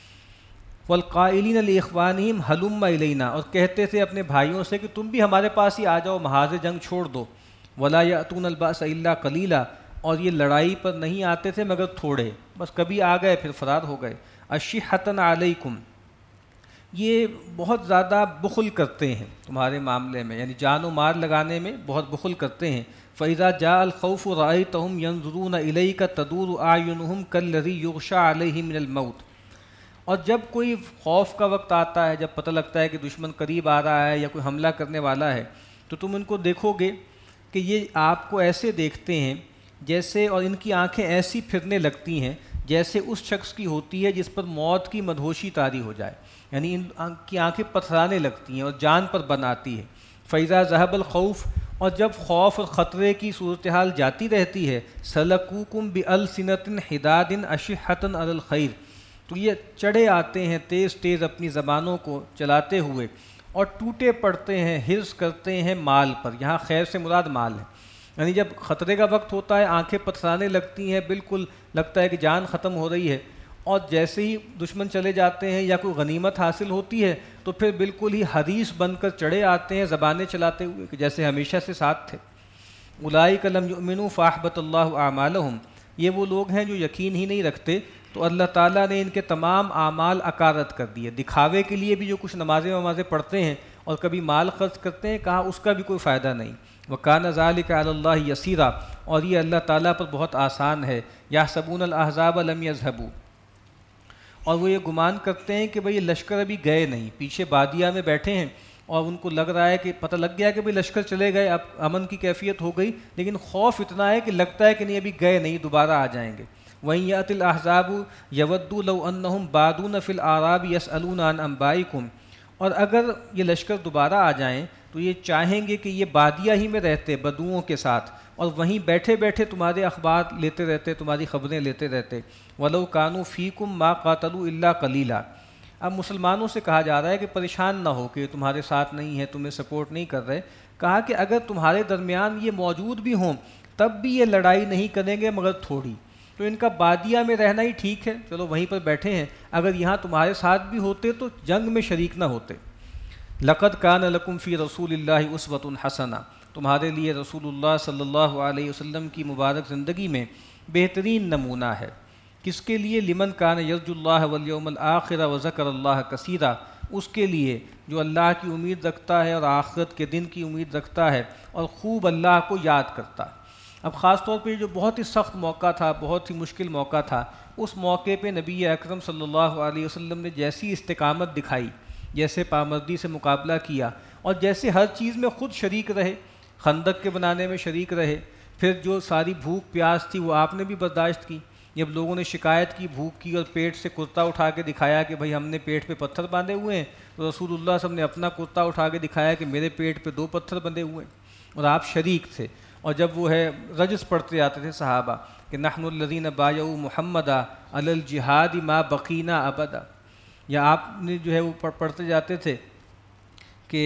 والقائلین لإخوانہم ہلم الینا، اور کہتے تھے اپنے بھائیوں سے کہ تم بھی ہمارے پاس ہی آ جاؤ، محاذ جنگ چھوڑ دو. ولا یأتون البأس الا قلیلا، اور یہ لڑائی پر نہیں آتے تھے مگر تھوڑے، بس کبھی آ گئے پھر فرار ہو گئے. اشحۃ علیکم، یہ بہت زیادہ بخل کرتے ہیں تمہارے معاملے میں، یعنی جان و مال لگانے میں بہت بخل کرتے ہیں. فَإِذَا جَاءَ الْخَوْفُ رَأَيْتَهُمْ يَنظُرُونَ إِلَيْكَ تَدُورُ أَعْيُنُهُمْ كَالَّذِي يُغْشَىٰ عَلَيْهِ مِنَ الْمَوْتِ. اور جب کوئی خوف کا وقت آتا ہے، جب پتہ لگتا ہے کہ دشمن قریب آ رہا ہے یا کوئی حملہ کرنے والا ہے، تو تم ان کو دیکھو گے کہ یہ آپ کو ایسے دیکھتے ہیں جیسے، اور ان کی آنکھیں ایسی پھرنے لگتی ہیں جیسے اس شخص کی ہوتی ہے جس پر موت کی مدہوشی طاری ہو جائے. یعنی ان کی آنکھیں پتھرانے لگتی ہیں اور جان پر بناتی ہے. فَإِذَا ذَهَبَ الْخَوْفُ، اور جب خوف اور خطرے کی صورتحال جاتی رہتی ہے، سَلَكُوكُمْ بِأَلْسِنَةٍ حِدَادٍ أَشِحَّةً عَلَى الْخَيْرِ، تو یہ چڑھے آتے ہیں تیز تیز اپنی زبانوں کو چلاتے ہوئے، اور ٹوٹے پڑتے ہیں، حرص کرتے ہیں مال پر. یہاں خیر سے مراد مال ہے. یعنی جب خطرے کا وقت ہوتا ہے آنکھیں پتھرانے لگتی ہیں، بالکل لگتا ہے کہ جان ختم ہو رہی ہے، اور جیسے ہی دشمن چلے جاتے ہیں یا کوئی غنیمت حاصل ہوتی ہے تو پھر بالکل ہی حریص بن کر چڑھے آتے ہیں زبانیں چلاتے ہوئے کہ جیسے ہمیشہ سے ساتھ تھے. اولئک لم یؤمنوا فاحبط اللہ اعمالہم، یہ وہ لوگ ہیں جو یقین ہی نہیں رکھتے تو اللہ تعالیٰ نے ان کے تمام اعمال اکارت کر دیے. دکھاوے کے لیے بھی جو کچھ نمازیں ومازیں پڑھتے ہیں اور کبھی مال خرچ کرتے ہیں، کہا اس کا بھی کوئی فائدہ نہیں. وَكَانَ ذَلِكَ عَلَى اللَّهِ يَسِيرًا، اور یہ اللہ تعالیٰ پر بہت آسان ہے. يَحْسَبُونَ الْأَحْزَابَ لَمْ يَذْهَبُوا، اور وہ یہ گمان کرتے ہیں کہ بھئی یہ لشکر ابھی گئے نہیں، پیچھے بادیہ میں بیٹھے ہیں اور ان کو لگ رہا ہے کہ پتہ لگ گیا کہ بھئی لشکر چلے گئے، اب امن کی کیفیت ہو گئی، لیکن خوف اتنا ہے کہ لگتا ہے کہ نہیں ابھی گئے نہیں، دوبارہ آ جائیں گے. وَإِن يَأْتِ الْأَحْزَابُ يَوَدُّوا لَوْ أَنَّهُمْ بَادُونَ فِي الْأَعْرَابِ يَسْأَلُونَ عَنْ أَنبَائِكُمْ، اور اگر یہ لشکر دوبارہ آ جائیں تو یہ چاہیں گے کہ یہ بادیہ ہی میں رہتے بدوؤں کے ساتھ، اور وہیں بیٹھے بیٹھے تمہارے اخبار لیتے رہتے، تمہاری خبریں لیتے رہتے. وَلَوْ كَانُوا فِيكُمْ مَا قَاتَلُوا إِلَّا قَلِيلًا، اب مسلمانوں سے کہا جا رہا ہے کہ پریشان نہ ہو کہ یہ تمہارے ساتھ نہیں ہے، تمہیں سپورٹ نہیں کر رہے. کہا کہ اگر تمہارے درمیان یہ موجود بھی ہوں تب بھی یہ لڑائی نہیں کریں گے مگر تھوڑی، تو ان کا بادیہ میں رہنا ہی ٹھیک ہے، چلو وہیں پر بیٹھے ہیں. اگر یہاں تمہارے ساتھ بھی ہوتے تو جنگ میں شریک نہ ہوتے. لَقَدْ كَانَ لَكُمْ فِي رَسُولِ اللَّهِ أُسْوَةٌ حَسَنَةٌ، تمہارے لیے رسول اللہ صلی اللہ علیہ وسلم کی مبارک زندگی میں بہترین نمونہ ہے. کس کے لیے؟ لمن کان یرجو اللہ والیوم الآخر وذکر اللہ کثیرا، اس کے لیے جو اللہ کی امید رکھتا ہے اور آخرت کے دن کی امید رکھتا ہے اور خوب اللہ کو یاد کرتا ہے. اب خاص طور پہ جو بہت ہی سخت موقع تھا، بہت ہی مشکل موقع تھا، اس موقع پہ نبی اکرم صلی اللہ علیہ وسلم نے جیسی استقامت دکھائی، جیسے پامردی سے مقابلہ کیا، اور جیسے ہر چیز میں خود شریک رہے، خندق کے بنانے میں شریک رہے، پھر جو ساری بھوک پیاس تھی وہ آپ نے بھی برداشت کی۔ جب لوگوں نے شکایت کی بھوک کی اور پیٹ سے کرتا اٹھا کے دکھایا کہ بھئی ہم نے پیٹ پہ پتھر باندھے ہوئے ہیں، تو رسول اللہ صلی اللہ علیہ وسلم نے اپنا کرتا اٹھا کے دکھایا کہ میرے پیٹ پہ دو پتھر بندھے ہوئے ہیں، اور آپ شریک تھے۔ اور جب وہ ہے رجز پڑھتے آتے تھے صحابہ کہ نحن الذین بایعوا محمدا علی الجہاد ما بقینا ابدا، یا آپ نے جو ہے وہ پڑھتے جاتے تھے کہ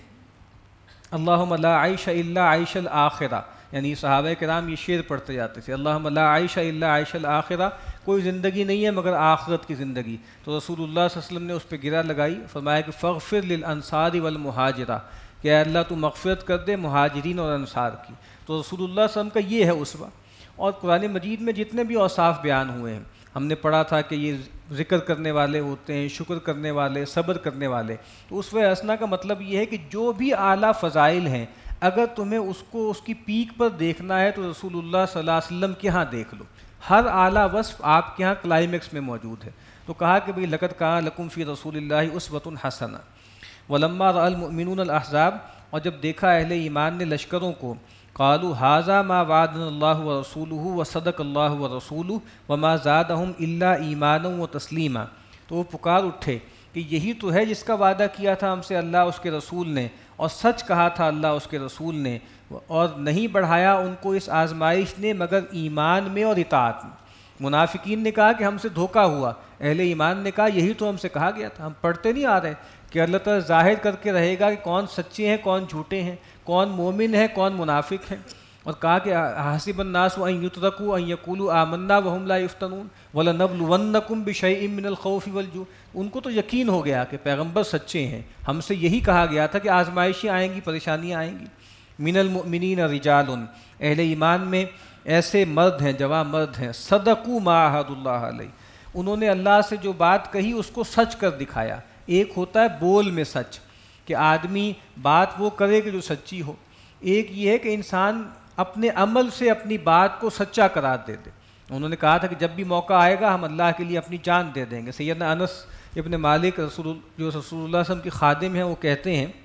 اللہم لا عیش الا عیش الآخرہ، یعنی صحابہ کرام یہ شعر پڑھتے جاتے تھے، اللہم لا عیش الا عیش الآخرہ، کوئی زندگی نہیں ہے مگر آخرت کی زندگی۔ تو رسول اللہ صلی اللہ علیہ وسلم نے اس پہ گرہ لگائی، فرمایا کہ فاغفر للانصار والمہاجرہ، کہ اے اللہ تو مغفرت کر دے مہاجرین اور انصار کی۔ تو رسول اللہ صلی اللہ علیہ وسلم کا یہ ہے اسوہ۔ اور قرآن مجید میں جتنے بھی اوصاف بیان ہوئے ہیں، ہم نے پڑھا تھا کہ یہ ذکر کرنے والے ہوتے ہیں، شکر کرنے والے، صبر کرنے والے، تو اسوہ حسنہ کا مطلب یہ ہے کہ جو بھی اعلیٰ فضائل ہیں، اگر تمہیں اس کو اس کی پیک پر دیکھنا ہے تو رسول اللہ صلی اللہ علیہ وسلم کے ہاں دیکھ لو، ہر اعلیٰ وصف آپ کے ہاں کلائمیکس میں موجود ہے۔ تو کہا کہ بھئی لقد کان لکم فی رسول اللہ اسوۃ حسنہ ولما رأى المؤمنون الاحزاب، اور جب دیکھا اہل ایمان نے لشکروں کو، قالوا ھذا ما وعدنا اللہ ورسولہ وصدق اللہ ورسولہ وما زادہم الا ایمانا وتسلیما، تو وہ پکار اٹھے کہ یہی تو ہے جس کا وعدہ کیا تھا ہم سے اللہ اس کے رسول نے، اور سچ کہا تھا اللہ اس کے رسول نے، اور نہیں بڑھایا ان کو اس آزمائش نے مگر ایمان میں اور اطاعت میں۔ منافقین نے کہا کہ ہم سے دھوکہ ہوا، اہل ایمان نے کہا یہی تو ہم سے کہا گیا تھا، ہم پڑھتے نہیں آ رہے کہ اللہ تعالیٰ ظاہر کر کے رہے گا کہ کون سچے ہیں کون جھوٹے ہیں، کون مومن ہے کون منافق ہیں۔ اور کہا کہ حسب الناس ان یترکوا ان یقولوا آمنا وهم لا یفتنون ولنبلونکم بشیء من الخوف والجوع، ان کو تو یقین ہو گیا کہ پیغمبر سچے ہیں، ہم سے یہی کہا گیا تھا کہ آزمائشیں آئیں گی، پریشانیاں آئیں گی۔ من المؤمنین رجال، اہل ایمان میں ایسے مرد ہیں، جوان مرد ہیں، صدقوا ما عاہدوا اللہ علیہ، انہوں نے اللہ سے جو بات کہی اس کو سچ کر دکھایا۔ ایک ہوتا ہے بول میں سچ، کہ آدمی بات وہ کرے کہ جو سچی ہو، ایک یہ ہے کہ انسان اپنے عمل سے اپنی بات کو سچا قرار دے دے۔ انہوں نے کہا تھا کہ جب بھی موقع آئے گا ہم اللہ کے لیے اپنی جان دے دیں گے۔ سیدنا انس ابن مالک رسول جو رسول اللہ صلی اللہ علیہ وسلم کے خادم ہیں، وہ کہتے ہیں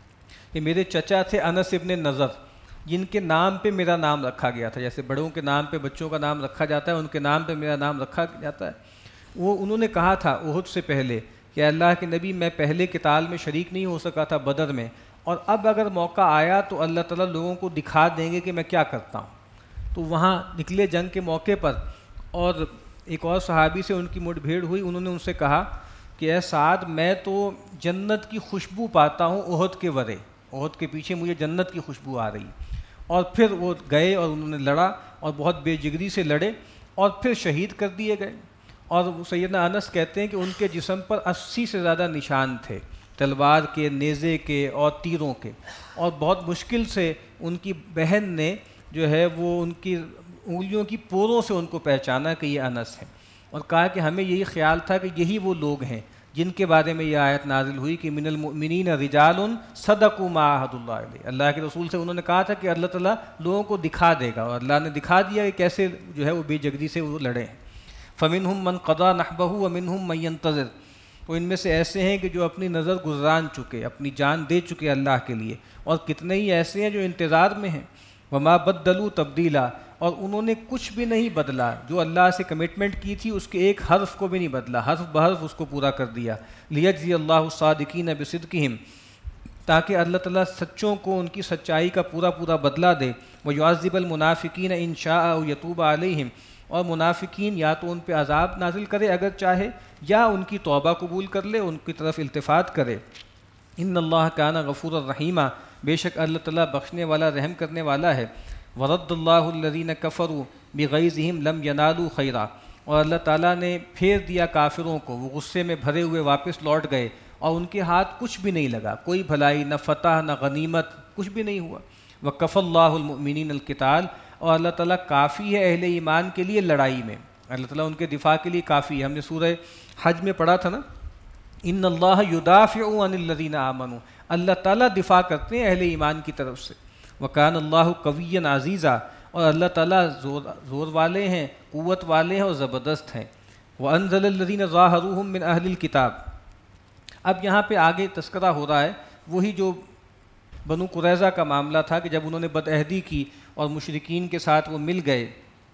کہ میرے چچا تھے انس ابن نضر، جن کے نام پہ میرا نام رکھا گیا تھا، جیسے بڑوں کے نام پہ بچوں کا نام رکھا جاتا ہے، ان کے نام پہ میرا نام رکھا جاتا ہے۔ وہ انہوں نے کہا تھا احد سے پہلے کہ اللہ کے نبی میں پہلے قتال میں شریک نہیں ہو سکا تھا بدر میں، اور اب اگر موقع آیا تو اللہ تعالیٰ لوگوں کو دکھا دیں گے کہ میں کیا کرتا ہوں۔ تو وہاں نکلے جنگ کے موقع پر، اور ایک اور صحابی سے ان کی مٹ بھیڑ ہوئی، انہوں نے ان سے کہا کہ اے سعد، میں تو جنت کی خوشبو پاتا ہوں احد کے ورے، احد کے پیچھے مجھے جنت کی خوشبو آ رہی۔ اور پھر وہ گئے اور انہوں نے لڑا، اور بہت بے جگری سے لڑے، اور پھر شہید کر دیے گئے۔ اور سیدنا انس کہتے ہیں کہ ان کے جسم پر اسی سے زیادہ نشان تھے، تلوار کے، نیزے کے اور تیروں کے، اور بہت مشکل سے ان کی بہن نے جو ہے وہ ان کی انگلیوں کی پوروں سے ان کو پہچانا کہ یہ انس ہے، اور کہا کہ ہمیں یہی خیال تھا کہ یہی وہ لوگ ہیں جن کے بارے میں یہ آیت نازل ہوئی کہ من المؤمنین رجال صدقوا ما عاہدوا اللہ علیہ۔ اللہ کے رسول سے انہوں نے کہا تھا کہ اللہ تعالیٰ لوگوں کو دکھا دے گا، اور اللہ نے دکھا دیا کہ کیسے جو ہے وہ بے جگری سے وہ لڑے ہیں۔ فمنہم من قضا نحبہ ومنہم من ینتظر، تو ان میں سے ایسے ہیں کہ جو اپنی نظر گزران چکے، اپنی جان دے چکے اللہ کے لیے، اور کتنے ہی ایسے ہیں جو انتظار میں ہیں۔ وما بدلوا تبدیلا، اور انہوں نے کچھ بھی نہیں بدلا، جو اللہ سے کمٹمنٹ کی تھی اس کے ایک حرف کو بھی نہیں بدلا، حرف بحرف اس کو پورا کر دیا۔ لیجزی اللہ الصادقین بصدقہم، تاکہ اللہ تعالیٰ سچوں کو ان کی سچائی کا پورا پورا بدلہ دے۔ ویعذب المنافقین ان شاء او یتوب علیہم، اور منافقین یا تو ان پہ عذاب نازل کرے اگر چاہے، یا ان کی توبہ قبول کر لے، ان کی طرف التفات کرے۔ ان اللہ کان غفور الرحیم، بے شک اللہ تعالیٰ بخشنے والا رحم کرنے والا ہے۔ ورد اللہ الذین کفروا بغیظہم لم ینالوا خیرا، اور اللہ تعالیٰ نے پھیر دیا کافروں کو، وہ غصے میں بھرے ہوئے واپس لوٹ گئے، اور ان کے ہاتھ کچھ بھی نہیں لگا، کوئی بھلائی، نہ فتح نہ غنیمت، کچھ بھی نہیں ہوا۔ وکفى اللہ المؤمنین القتال، اور اللہ تعالیٰ کافی ہے اہل ایمان کے لیے لڑائی میں، اللہ تعالیٰ ان کے دفاع کے لیے کافی ہے۔ ہم نے سورہ حج میں پڑھا تھا نا، ان اللہ یدافع عن الذین آمنوا، اللہ تعالیٰ دفاع کرتے ہیں اہل ایمان کی طرف سے۔ وکان اللہ قویا عزیزا، اور اللہ تعالیٰ زور زور والے ہیں، قوت والے ہیں اور زبردست ہیں۔ وَأَنزَلَ الَّذِينَ ظَاهَرُوهُم مِّنْ أَهْلِ الْكِتَابِ، اب یہاں پہ آگے تذکرہ ہو رہا ہے وہی جو بنو قریظہ کا معاملہ تھا کہ جب انہوں نے بدعہدی کی اور مشرکین کے ساتھ وہ مل گئے،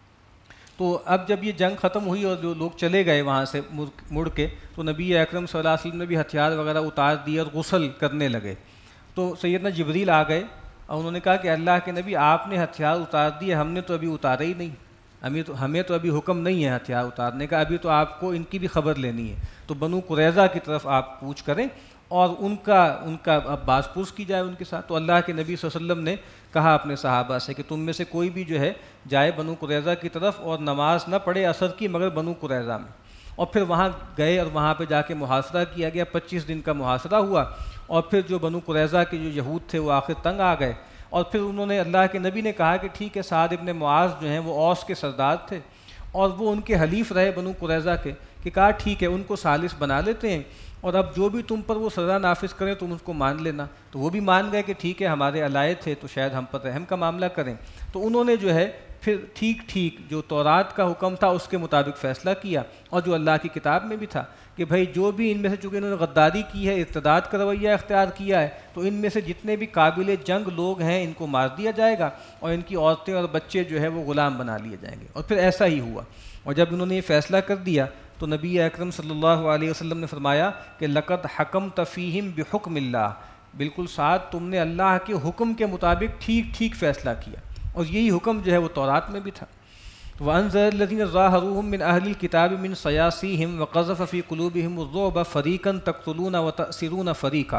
تو اب جب یہ جنگ ختم ہوئی اور جو لوگ چلے گئے وہاں سے مڑ کے، تو نبی اکرم صلی اللہ علیہ وسلم نے بھی ہتھیار وغیرہ اتار دیے اور غسل کرنے لگے۔ تو سیدنا جبریل آ گئے اور انہوں نے کہا کہ اللہ کے نبی آپ نے ہتھیار اتار دیے، ہم نے تو ابھی اتارے ہی نہیں، ہمیں تو ہمیں تو ابھی حکم نہیں ہے ہتھیار اتارنے کا، ابھی تو آپ کو ان کی بھی خبر لینی ہے، تو بنو قریظہ کی طرف آپ پوچھ کریں اور ان کا ان کا اب باز پرس کی جائے ان کے ساتھ۔ تو اللہ کے نبی صلی اللہ علیہ وسلم نے کہا اپنے صحابہ سے کہ تم میں سے کوئی بھی جو ہے جائے بنو قریظہ کی طرف اور نماز نہ پڑھے عصر کی مگر بنو قریظہ میں، اور پھر وہاں گئے اور وہاں پہ جا کے محاصرہ کیا گیا، پچیس دن کا محاصرہ ہوا، اور پھر جو بنو قریظہ کے جو یہود تھے وہ آخر تنگ آ گئے، اور پھر انہوں نے اللہ کے نبی نے کہا کہ ٹھیک ہے، سعد ابن معاذ جو ہیں وہ اوس کے سردار تھے اور وہ ان کے حلیف رہے بنو قریظہ کے، کہ کہا ٹھیک ہے ان کو ثالث بنا لیتے ہیں، اور اب جو بھی تم پر وہ سزا نافذ کریں تم اس کو مان لینا۔ تو وہ بھی مان گئے کہ ٹھیک ہے ہمارے علائے تھے تو شاید ہم پر رحم کا معاملہ کریں۔ تو انہوں نے جو ہے پھر ٹھیک ٹھیک جو تورات کا حکم تھا اس کے مطابق فیصلہ کیا، اور جو اللہ کی کتاب میں بھی تھا کہ بھائی جو بھی ان میں سے چونکہ انہوں نے غداری کی ہے، ارتداد کا رویہ اختیار کیا ہے، تو ان میں سے جتنے بھی قابل جنگ لوگ ہیں ان کو مار دیا جائے گا، اور ان کی عورتیں اور بچے جو ہے وہ غلام بنا لیے جائیں گے۔ اور پھر ایسا ہی ہوا، اور جب انہوں نے یہ فیصلہ کر دیا تو نبی اکرم صلی اللہ علیہ وسلم نے فرمایا کہ لقد حکمت فیہم بحکم اللہ، بالکل ساتھ تم نے اللہ کے حکم کے مطابق ٹھیک ٹھیک فیصلہ کیا، اور یہی حکم جو ہے وہ تورات میں بھی تھا۔ وَأَنزَلَ الَّذِينَ ظَاهَرُوهُم مِّنْ أَهْلِ الْكِتَابِ مِنْ صَيَاصِيهِمْ وَقَذَفَ فِي قُلُوبِهِمُ الرُّعْبَ فَرِيقًا تَقْتُلُونَ وَتَأْسِرُونَ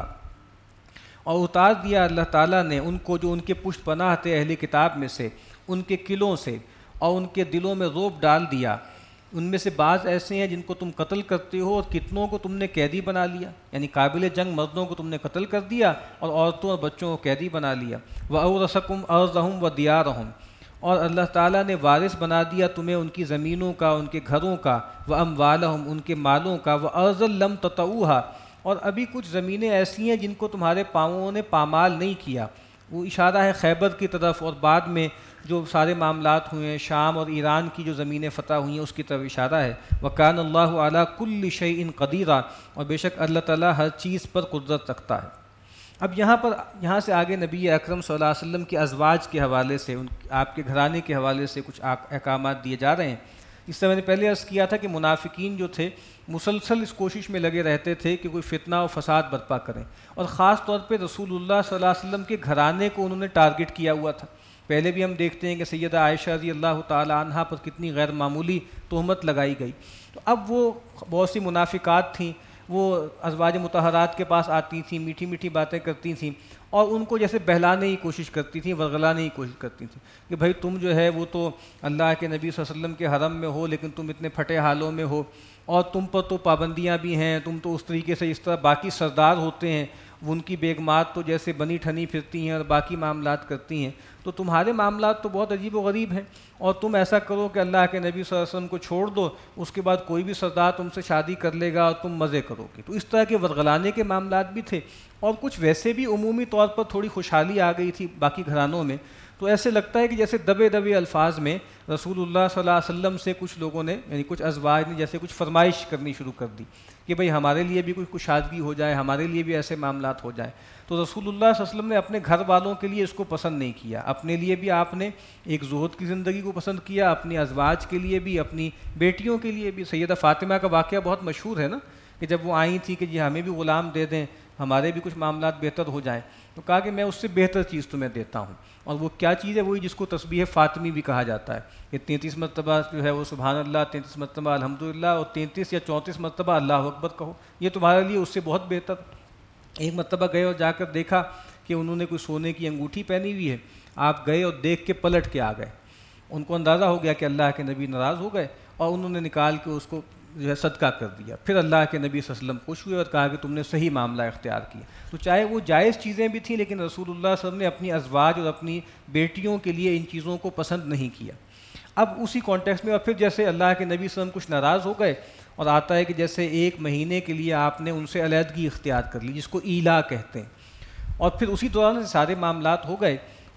فَرِيقًا، اور اتار دیا اللہ تعالیٰ نے ان کو جو ان کے پشت پناہ تھے اہل کتاب میں سے، ان کے قلعوں سے، اور ان کے دلوں میں رعب ڈال دیا، ان میں سے بعض ایسے ہیں جن کو تم قتل کرتے ہو اور کتنوں کو تم نے قیدی بنا لیا، یعنی قابل جنگ مردوں کو تم نے قتل کر دیا اور عورتوں اور بچوں کو قیدی بنا لیا۔ وَأَوْرَثَكُمْ أَرْضَهُمْ وَدِيَارَهُمْ، اور اللہ تعالیٰ نے وارث بنا دیا تمہیں ان کی زمینوں کا، ان کے گھروں کا، وَأَمْوَالَهُمْ، ان کے مالوں کا، وَأَرْضًا لَمْ تَطَئُوهَا، اور ابھی کچھ زمینیں ایسی ہیں جن کو تمہارے پاؤں نے پامال نہیں کیا، وہ اشارہ ہے خیبر کی طرف، اور بعد میں جو سارے معاملات ہوئے ہیں شام اور ایران کی جو زمینیں فتح ہوئی ہیں اس کی طرف اشارہ ہے۔ وَكَانَ اللَّهُ عَلَىٰ كُلِّ شَيْءٍ قَدِيرًا، اور بے شک اللہ تعالیٰ ہر چیز پر قدرت رکھتا ہے۔ اب یہاں پر یہاں سے آگے نبی اکرم صلی اللہ علیہ وسلم کے ازواج کے حوالے سے، ان آپ کے گھرانے کے حوالے سے کچھ احکامات دیے جا رہے ہیں۔ اس سے میں نے پہلے عرض کیا تھا کہ منافقین جو تھے مسلسل اس کوشش میں لگے رہتے تھے کہ کوئی فتنہ و فساد برپا کریں، اور خاص طور پہ رسول اللہ صلی اللہ علیہ وسلم کے گھرانے کو انہوں نے ٹارگٹ کیا ہوا تھا۔ پہلے بھی ہم دیکھتے ہیں کہ سیدہ عائشہ رضی اللہ تعالی عنہا پر کتنی غیر معمولی تہمت لگائی گئی۔ تو اب وہ بہت سی منافقات تھیں، وہ ازواج مطہرات کے پاس آتی تھیں، میٹھی میٹھی باتیں کرتی تھیں، اور ان کو جیسے بہلانے کی کوشش کرتی تھیں، ورغلانے کی کوشش کرتی تھیں کہ بھائی تم جو ہے وہ تو اللہ کے نبی صلی اللہ علیہ وسلم کے حرم میں ہو لیکن تم اتنے پھٹے حالوں میں ہو، اور تم پر تو پابندیاں بھی ہیں، تم تو اس طریقے سے اس طرح باقی سردار ہوتے ہیں، وہ ان کی بیگمات تو جیسے بنی ٹھنی پھرتی ہیں اور باقی معاملات کرتی ہیں، تو تمہارے معاملات تو بہت عجیب و غریب ہیں، اور تم ایسا کرو کہ اللہ کے نبی صلی اللہ علیہ وسلم کو چھوڑ دو، اس کے بعد کوئی بھی سردار تم سے شادی کر لے گا اور تم مزے کرو گے۔ تو اس طرح کے ورغلانے کے معاملات بھی تھے، اور کچھ ویسے بھی عمومی طور پر تھوڑی خوشحالی آ گئی تھی باقی گھرانوں میں، تو ایسے لگتا ہے کہ جیسے دبے دبے الفاظ میں رسول اللہ صلی اللہ علیہ وسلم سے کچھ لوگوں نے، یعنی کچھ ازواج نے جیسے کچھ فرمائش کرنی شروع کر دی کہ بھئی ہمارے لیے بھی کچھ کشادگی ہو جائے، ہمارے لیے بھی ایسے معاملات ہو جائیں۔ تو رسول اللہ صلی اللہ علیہ وسلم نے اپنے گھر والوں کے لیے اس کو پسند نہیں کیا، اپنے لیے بھی آپ نے ایک زہد کی زندگی کو پسند کیا، اپنی ازواج کے لیے بھی، اپنی بیٹیوں کے لیے بھی۔ سیدہ فاطمہ کا واقعہ بہت مشہور ہے نا، کہ جب وہ آئی تھی کہ جی ہمیں بھی غلام دے دیں، ہمارے بھی کچھ معاملات بہتر ہو جائیں، تو کہا کہ میں اس سے بہتر چیز تمہیں دیتا ہوں، اور وہ کیا چیز ہے؟ وہی جس کو تسبیح فاطمی بھی کہا جاتا ہے، کہ تینتیس مرتبہ جو ہے وہ سبحان اللہ، تینتیس مرتبہ الحمدللہ، اور تینتیس یا چونتیس مرتبہ اللہ اکبر کہو، یہ تمہارے لیے اس سے بہت بہتر۔ ایک مرتبہ گئے اور جا کر دیکھا کہ انہوں نے کوئی سونے کی انگوٹھی پہنی ہوئی ہے، آپ گئے اور دیکھ کے پلٹ کے آ گئے، ان کو اندازہ ہو گیا کہ اللہ کے نبی ناراض ہو گئے، اور انہوں نے نکال کے اس کو جو ہے صدقہ کر دیا۔ پھر اللہ کے نبی صلی اللہ علیہ وسلم خوش ہوئے اور کہا کہ تم نے صحیح معاملہ اختیار کیا۔ تو چاہے وہ جائز چیزیں بھی تھیں، لیکن رسول اللہ صلی اللہ علیہ وسلم نے اپنی ازواج اور اپنی بیٹیوں کے لیے ان چیزوں کو پسند نہیں کیا۔ اب اسی کانٹیکسٹ میں، اور پھر جیسے اللہ کے نبی صلی اللہ علیہ وسلم کچھ ناراض ہو گئے، اور آتا ہے کہ جیسے ایک مہینے کے لیے آپ نے ان سے علیحدگی اختیار کر لی، جس کو ایلا کہتے ہیں، اور پھر اسی دوران سارے معاملات ہو گئے،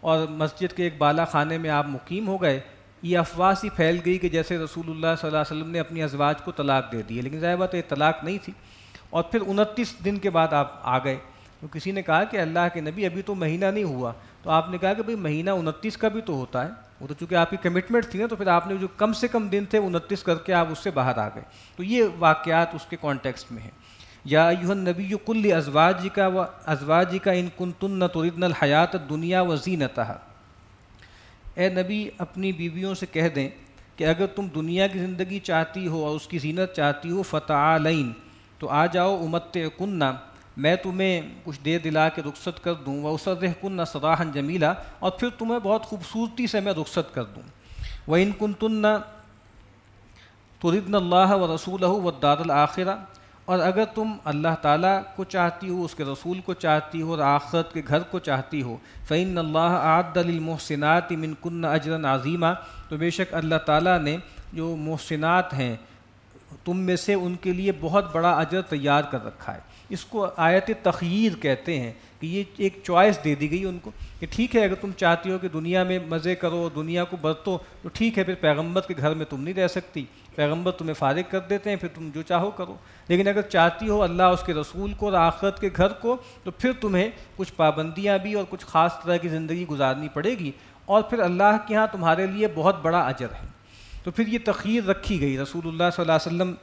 اور مسجد کے ایک بالا خانے میں آپ مقیم ہو گئے، یہ افواہ سی پھیل گئی کہ جیسے رسول اللہ صلی اللہ علیہ وسلم نے اپنی ازواج کو طلاق دے دی ہے، لیکن ظاہر بات ہے طلاق نہیں تھی۔ اور پھر انتیس دن کے بعد آپ آ گئے، تو کسی نے کہا کہ اللہ کے نبی ابھی تو مہینہ نہیں ہوا، تو آپ نے کہا کہ بھئی مہینہ انتیس کا بھی تو ہوتا ہے، وہ تو چونکہ آپ کی کمٹمنٹ تھی نا، تو پھر آپ نے جو کم سے کم دن تھے انتیس کر کے آپ اس سے باہر آ گئے۔ تو یہ واقعات اس کے کانٹیکسٹ میں ہیں۔ یا ایھا النبی قل لازواجک و ازواجک ان کنتن تردن الحیات الدنیا وزینتہا، اے نبی اپنی بیویوں سے کہہ دیں کہ اگر تم دنیا کی زندگی چاہتی ہو اور اس کی زینت چاہتی ہو فتعالین، تو آ جاؤ، امتعکن، میں تمہیں کچھ دے دلا کے رخصت کر دوں، واسرحکن سراحا جمیلا، اور پھر تمہیں بہت خوبصورتی سے میں رخصت کر دوں۔ وان کنتن تردن اللہ ورسولہ والدار الآخرہ، اور اگر تم اللہ تعالیٰ کو چاہتی ہو، اس کے رسول کو چاہتی ہو، اور آخرت کے گھر کو چاہتی ہو، فإن اللہ اعد للمحسنات منکن اجرا عظیما، تو بے شک اللہ تعالیٰ نے جو محسنات ہیں تم میں سے ان کے لیے بہت بڑا اجر تیار کر رکھا ہے۔ اس کو آیت تخییر کہتے ہیں کہ یہ ایک چوائس دے دی گئی ان کو کہ ٹھیک ہے اگر تم چاہتی ہو کہ دنیا میں مزے کرو، دنیا کو برتو، تو ٹھیک ہے، پھر پیغمبر کے گھر میں تم نہیں رہ سکتی، پیغمبر تمہیں فارغ کر دیتے ہیں، پھر تم جو چاہو کرو، لیکن اگر چاہتی ہو اللہ اس کے رسول کو اور آخرت کے گھر کو، تو پھر تمہیں کچھ پابندیاں بھی اور کچھ خاص طرح کی زندگی گزارنی پڑے گی، اور پھر اللہ کے ہاں تمہارے لیے بہت بڑا اجر ہے۔ تو پھر یہ تخییر رکھی گئی۔ رسول اللہ صلی اللہ علیہ وسلم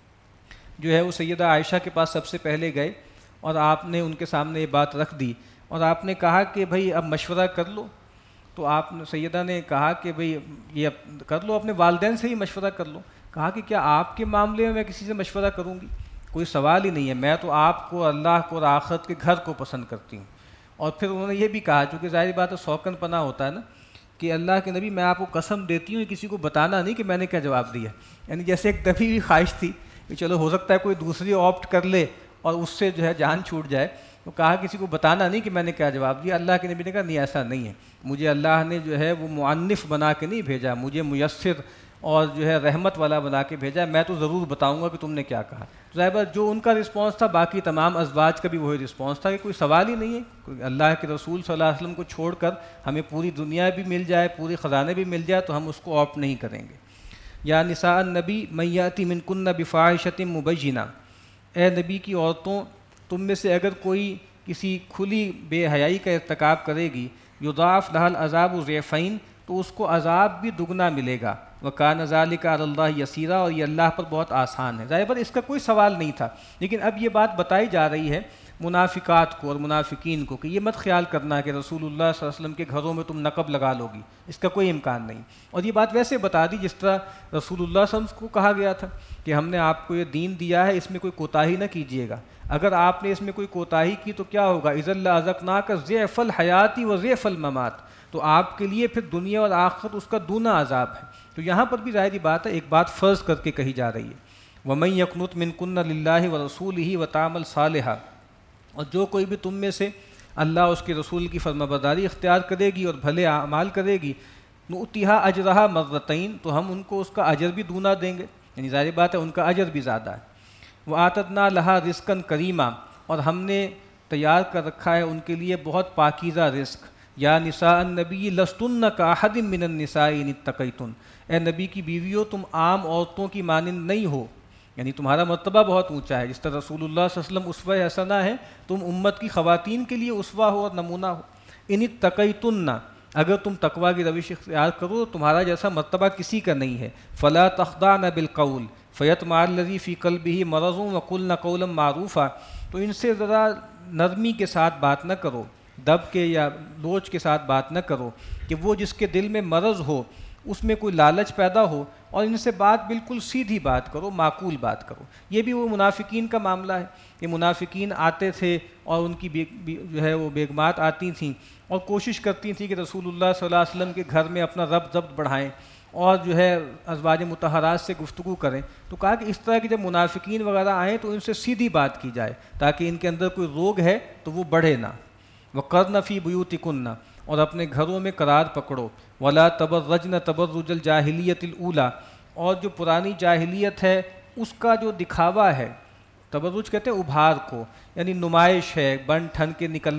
جو ہے وہ سیدہ عائشہ کے پاس سب سے پہلے گئے، اور آپ نے ان کے سامنے یہ بات رکھ دی، اور آپ نے کہا کہ بھئی اب مشورہ کر لو۔ تو آپ نے سیدہ نے کہا کہ بھئی یہ اب کر لو، اپنے والدین سے ہی مشورہ کر لو۔ کہا کہ کیا آپ کے معاملے میں میں کسی سے مشورہ کروں گی؟ کوئی سوال ہی نہیں ہے، میں تو آپ کو، اللہ کو اور آخرت کے گھر کو پسند کرتی ہوں۔ اور پھر انہوں نے یہ بھی کہا، چونکہ ظاہر بات ہے سوکن پناہ ہوتا ہے نا، کہ اللہ کے نبی میں آپ کو قسم دیتی ہوں کسی کو بتانا نہیں کہ میں نے کیا جواب دیا، یعنی جیسے ایک دبی ہوئی خواہش تھی کہ چلو ہو سکتا ہے کوئی دوسری آپٹ کر لے اور اس سے جو ہے جان چھوٹ جائے، تو کہا کسی کو بتانا نہیں کہ میں نے کیا جواب دیا۔ اللہ کے نبی نے کہا نہیں، ایسا نہیں ہے، مجھے اللہ نے جو ہے وہ معنف بنا کے نہیں بھیجا، مجھے میسر اور جو ہے رحمت والا بنا کے بھیجا، میں تو ضرور بتاؤں گا کہ تم نے کیا کہا۔ ظاہر جو ان کا رسپانس تھا، باقی تمام ازواج کا بھی وہی رسپانس تھا کہ کوئی سوال ہی نہیں ہے، کوئی اللہ کے رسول صلی اللہ علیہ وسلم کو چھوڑ کر ہمیں پوری دنیا بھی مل جائے، پوری خزانے بھی مل جائے، تو ہم اس کو آپٹ نہیں کریں گے۔ یا نساء النبی من یأتی منکن بفاحشۃ مبینہ، اے نبی کی عورتوں، تم میں سے اگر کوئی کسی کھلی بے حیائی کا ارتکاب کرے گی، یضاعف لها العذاب ضعفین، تو اس کو عذاب بھی دگنا ملے گا، وکان ذلک علی اللہ یسیرا، اور یہ اللہ پر بہت آسان ہے۔ ظاہر پر اس کا کوئی سوال نہیں تھا، لیکن اب یہ بات بتائی جا رہی ہے منافقات کو اور منافقین کو کہ یہ مت خیال کرنا کہ رسول اللہ صلی اللہ علیہ وسلم کے گھروں میں تم نقب لگا لو گی، اس کا کوئی امکان نہیں۔ اور یہ بات ویسے بتا دی جس طرح رسول اللہ صلی اللہ علیہ وسلم کو کہا گیا تھا کہ ہم نے آپ کو یہ دین دیا ہے، اس میں کوئی کوتاہی نہ کیجیے گا، اگر آپ نے اس میں کوئی کوتاہی کی تو کیا ہوگا، اذا لأذقناک ضعف الحیات وضعف الممات، تو آپ کے لیے پھر دنیا اور آخرت اس کا دونا عذاب ہے۔ تو یہاں پر بھی ظاہری بات ہے، ایک بات فرض کر کے کہی جا رہی ہے، وَمَن يَقْنُتْ مِنكُنَّ لِلَّهِ وَرَسُولِهِ وَتَعْمَلْ صَالِحًا، اور جو کوئی بھی تم میں سے اللہ اس کے رسول کی فرمانبرداری اختیار کرے گی اور بھلے اعمال کرے گی، نُؤْتِهَا أَجْرَهَا مَرَّتَيْن، تو ہم ان کو اس کا اجر بھی دونا دیں گے، یعنی ظاہری بات ہے ان کا اجر بھی زیادہ ہے۔ وَآتَدْنَا لَهَا رِزْقًا كَرِيمًا، اور ہم نے تیار کر رکھا ہے ان کے لیے بہت پاکیزہ رزق۔ یا نساء النبی لستن کاحد من النساء ان اتقیتن، اے نبی کی بیویوں تم عام عورتوں کی مانند نہیں ہو، یعنی تمہارا مرتبہ بہت اونچا ہے، جس طرح رسول اللہ صلی اللہ علیہ وسلم اسوہ حسنہ ہے، تم امت کی خواتین کے لیے اسوہ ہو اور نمونہ ہو۔ ان اتقیتن، اگر تم تقوی کی روش اختیار کرو، تمہارا جیسا مرتبہ کسی کا نہیں ہے۔ فلا تخضعن بالقول فیطمع الذی فی قلبہ مرض وقلن قولا معروفا، تو ان سے ذرا نرمی کے ساتھ بات نہ کرو، دب کے یا لوچ کے ساتھ بات نہ کرو کہ وہ جس کے دل میں مرض ہو اس میں کوئی لالچ پیدا ہو، اور ان سے بات بالکل سیدھی بات کرو، معقول بات کرو۔ یہ بھی وہ منافقین کا معاملہ ہے کہ منافقین آتے تھے اور ان کی جو ہے وہ بیگمات آتی تھیں اور کوشش کرتی تھیں کہ رسول اللہ صلی اللہ علیہ وسلم کے گھر میں اپنا رب ضبط بڑھائیں اور جو ہے ازواج مطہرات سے گفتگو کریں۔ تو کہا کہ اس طرح کے جب منافقین وغیرہ آئیں تو ان سے سیدھی بات کی جائے تاکہ ان کے اندر کوئی روگ ہے تو وہ بڑھے نہ۔ وَقَرْنَ فِي بُيُوتِكُنَّ، اور اپنے گھروں میں قرار پکڑو۔ وَلَا تَبَرَّجْنَ تَبَرُّجَ الْجَاهِلِيَّةِ الْأُولَى، اور جو پرانی جاہلیت ہے اس کا جو دکھاوا ہے، تبرج کہتے ہیں ابھار کو، یعنی نمائش ہے، بن ٹھن کے نکلنا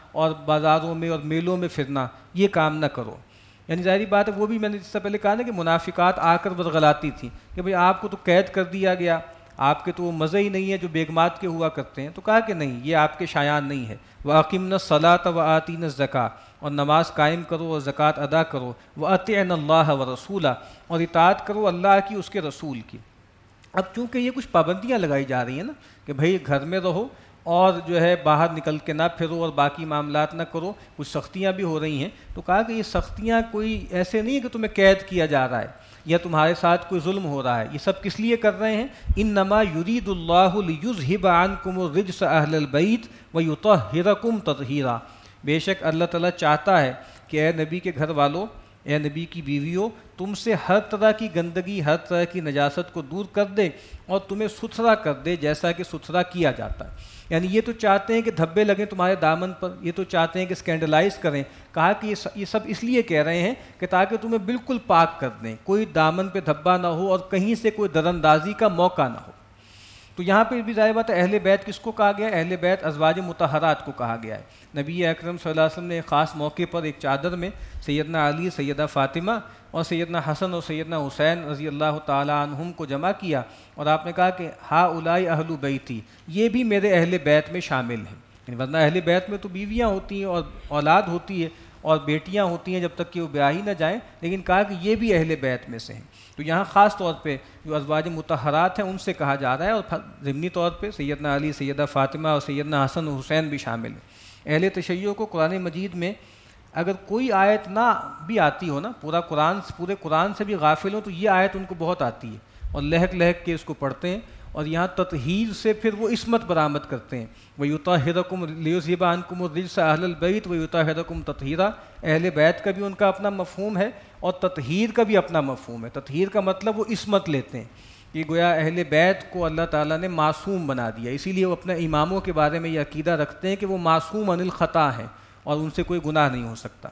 اور بازاروں میں اور میلوں میں پھرنا، یہ کام نہ کرو۔ یعنی ظاہری بات ہے وہ بھی میں نے جس سے پہلے کہا نا کہ منافقات آ کر برغلاتی تھیں کہ بھئی آپ کو تو قید کر دیا گیا، آپ کے تو وہ مزے ہی نہیں ہے جو بیگمات کے ہوا کرتے ہیں، تو کہا کہ نہیں، یہ آپ کے شایان نہیں ہے۔ وَأَقِمْنَا الصَّلَاةَ وَآتِينَا الزَّكَاةَ، اور نماز قائم کرو اور زکوٰۃ ادا کرو۔ وَأَطِعْنَا اللَّهَ وَرَسُولَهُ، اور اطاعت کرو اللہ کی، اس کے رسول کی۔ اب چونکہ یہ کچھ پابندیاں لگائی جا رہی ہیں نا کہ بھئی گھر میں رہو اور جو ہے باہر نکل کے نہ پھرو اور باقی معاملات نہ کرو، کچھ سختیاں بھی ہو رہی ہیں، تو کہا کہ یہ سختیاں کوئی ایسے نہیں ہے کہ تمہیں قید کیا جا رہا ہے یا تمہارے ساتھ کوئی ظلم ہو رہا ہے، یہ سب کس لیے کر رہے ہیں؟ انما یرید اللہ لیذھب عنکم الرجس اہل البیت ویطہرکم تطہیرا، بے شک اللہ تعالیٰ چاہتا ہے کہ اے نبی کے گھر والوں، اے نبی کی بیویوں، تم سے ہر طرح کی گندگی، ہر طرح کی نجاست کو دور کر دے اور تمہیں ستھرا کر دے جیسا کہ ستھرا کیا جاتا ہے۔ یعنی یہ تو چاہتے ہیں کہ دھبے لگیں تمہارے دامن پر، یہ تو چاہتے ہیں کہ اسکینڈلائز کریں۔ کہا کہ یہ سب اس لیے کہہ رہے ہیں کہ تاکہ تمہیں بالکل پاک کر دیں، کوئی دامن پہ دھبا نہ ہو اور کہیں سے کوئی دراندازی کا موقع نہ ہو۔ تو یہاں پہ بھی ظاہر بات ہے اہل بیت کس کو کہا گیا ہے؟ اہل بیت ازواج مطہرات کو کہا گیا ہے۔ نبی اکرم صلی اللہ علیہ وسلم نے ایک خاص موقع پر ایک چادر میں سیدنا علی، سیدہ فاطمہ اور سیدنا حسن اور سیدنا حسین رضی اللہ تعالیٰ عنہم کو جمع کیا اور آپ نے کہا کہ ہا اولائی اہل بیتی، یہ بھی میرے اہل بیت میں شامل ہیں۔ ورنہ اہل بیت میں تو بیویاں ہوتی ہیں اور اولاد ہوتی ہے اور بیٹیاں ہوتی ہیں جب تک کہ وہ بیاہ ہی نہ جائیں، لیکن کہا کہ یہ بھی اہل بیت میں سے ہیں۔ تو یہاں خاص طور پہ جو ازواج مطہرات ہیں ان سے کہا جا رہا ہے، اور ضمنی طور پہ سیدنا علی، سیدہ فاطمہ اور سیدنا حسن و حسین بھی شامل ہیں۔ اہل تشیع کو قرآن مجید میں اگر کوئی آیت نہ بھی آتی ہو نا، پورا قرآن پورے قرآن سے بھی غافل ہوں، تو یہ آیت ان کو بہت آتی ہے اور لہک لہک کے اس کو پڑھتے ہیں، اور یہاں تطہیر سے پھر وہ عصمت برآمد کرتے ہیں۔ وَيُطَهِّرَكُمْ لِيُذْهِبَ عَنْكُمُ الرِّجْسَ أَهْلَ الْبَيْتِ وَيُطَهِّرَكُمْ تَطْهِيرًا، اہل بیت کا بھی ان کا اپنا مفہوم ہے اور تطہیر کا بھی اپنا مفہوم ہے۔ تطہیر کا مطلب وہ عصمت لیتے ہیں کہ گویا اہل بیت کو اللہ تعالیٰ نے معصوم بنا دیا، اسی لیے وہ اپنے اماموں کے بارے میں یہ عقیدہ رکھتے ہیں کہ وہ معصوم عن الخطا ہیں اور ان سے کوئی گناہ نہیں ہو سکتا۔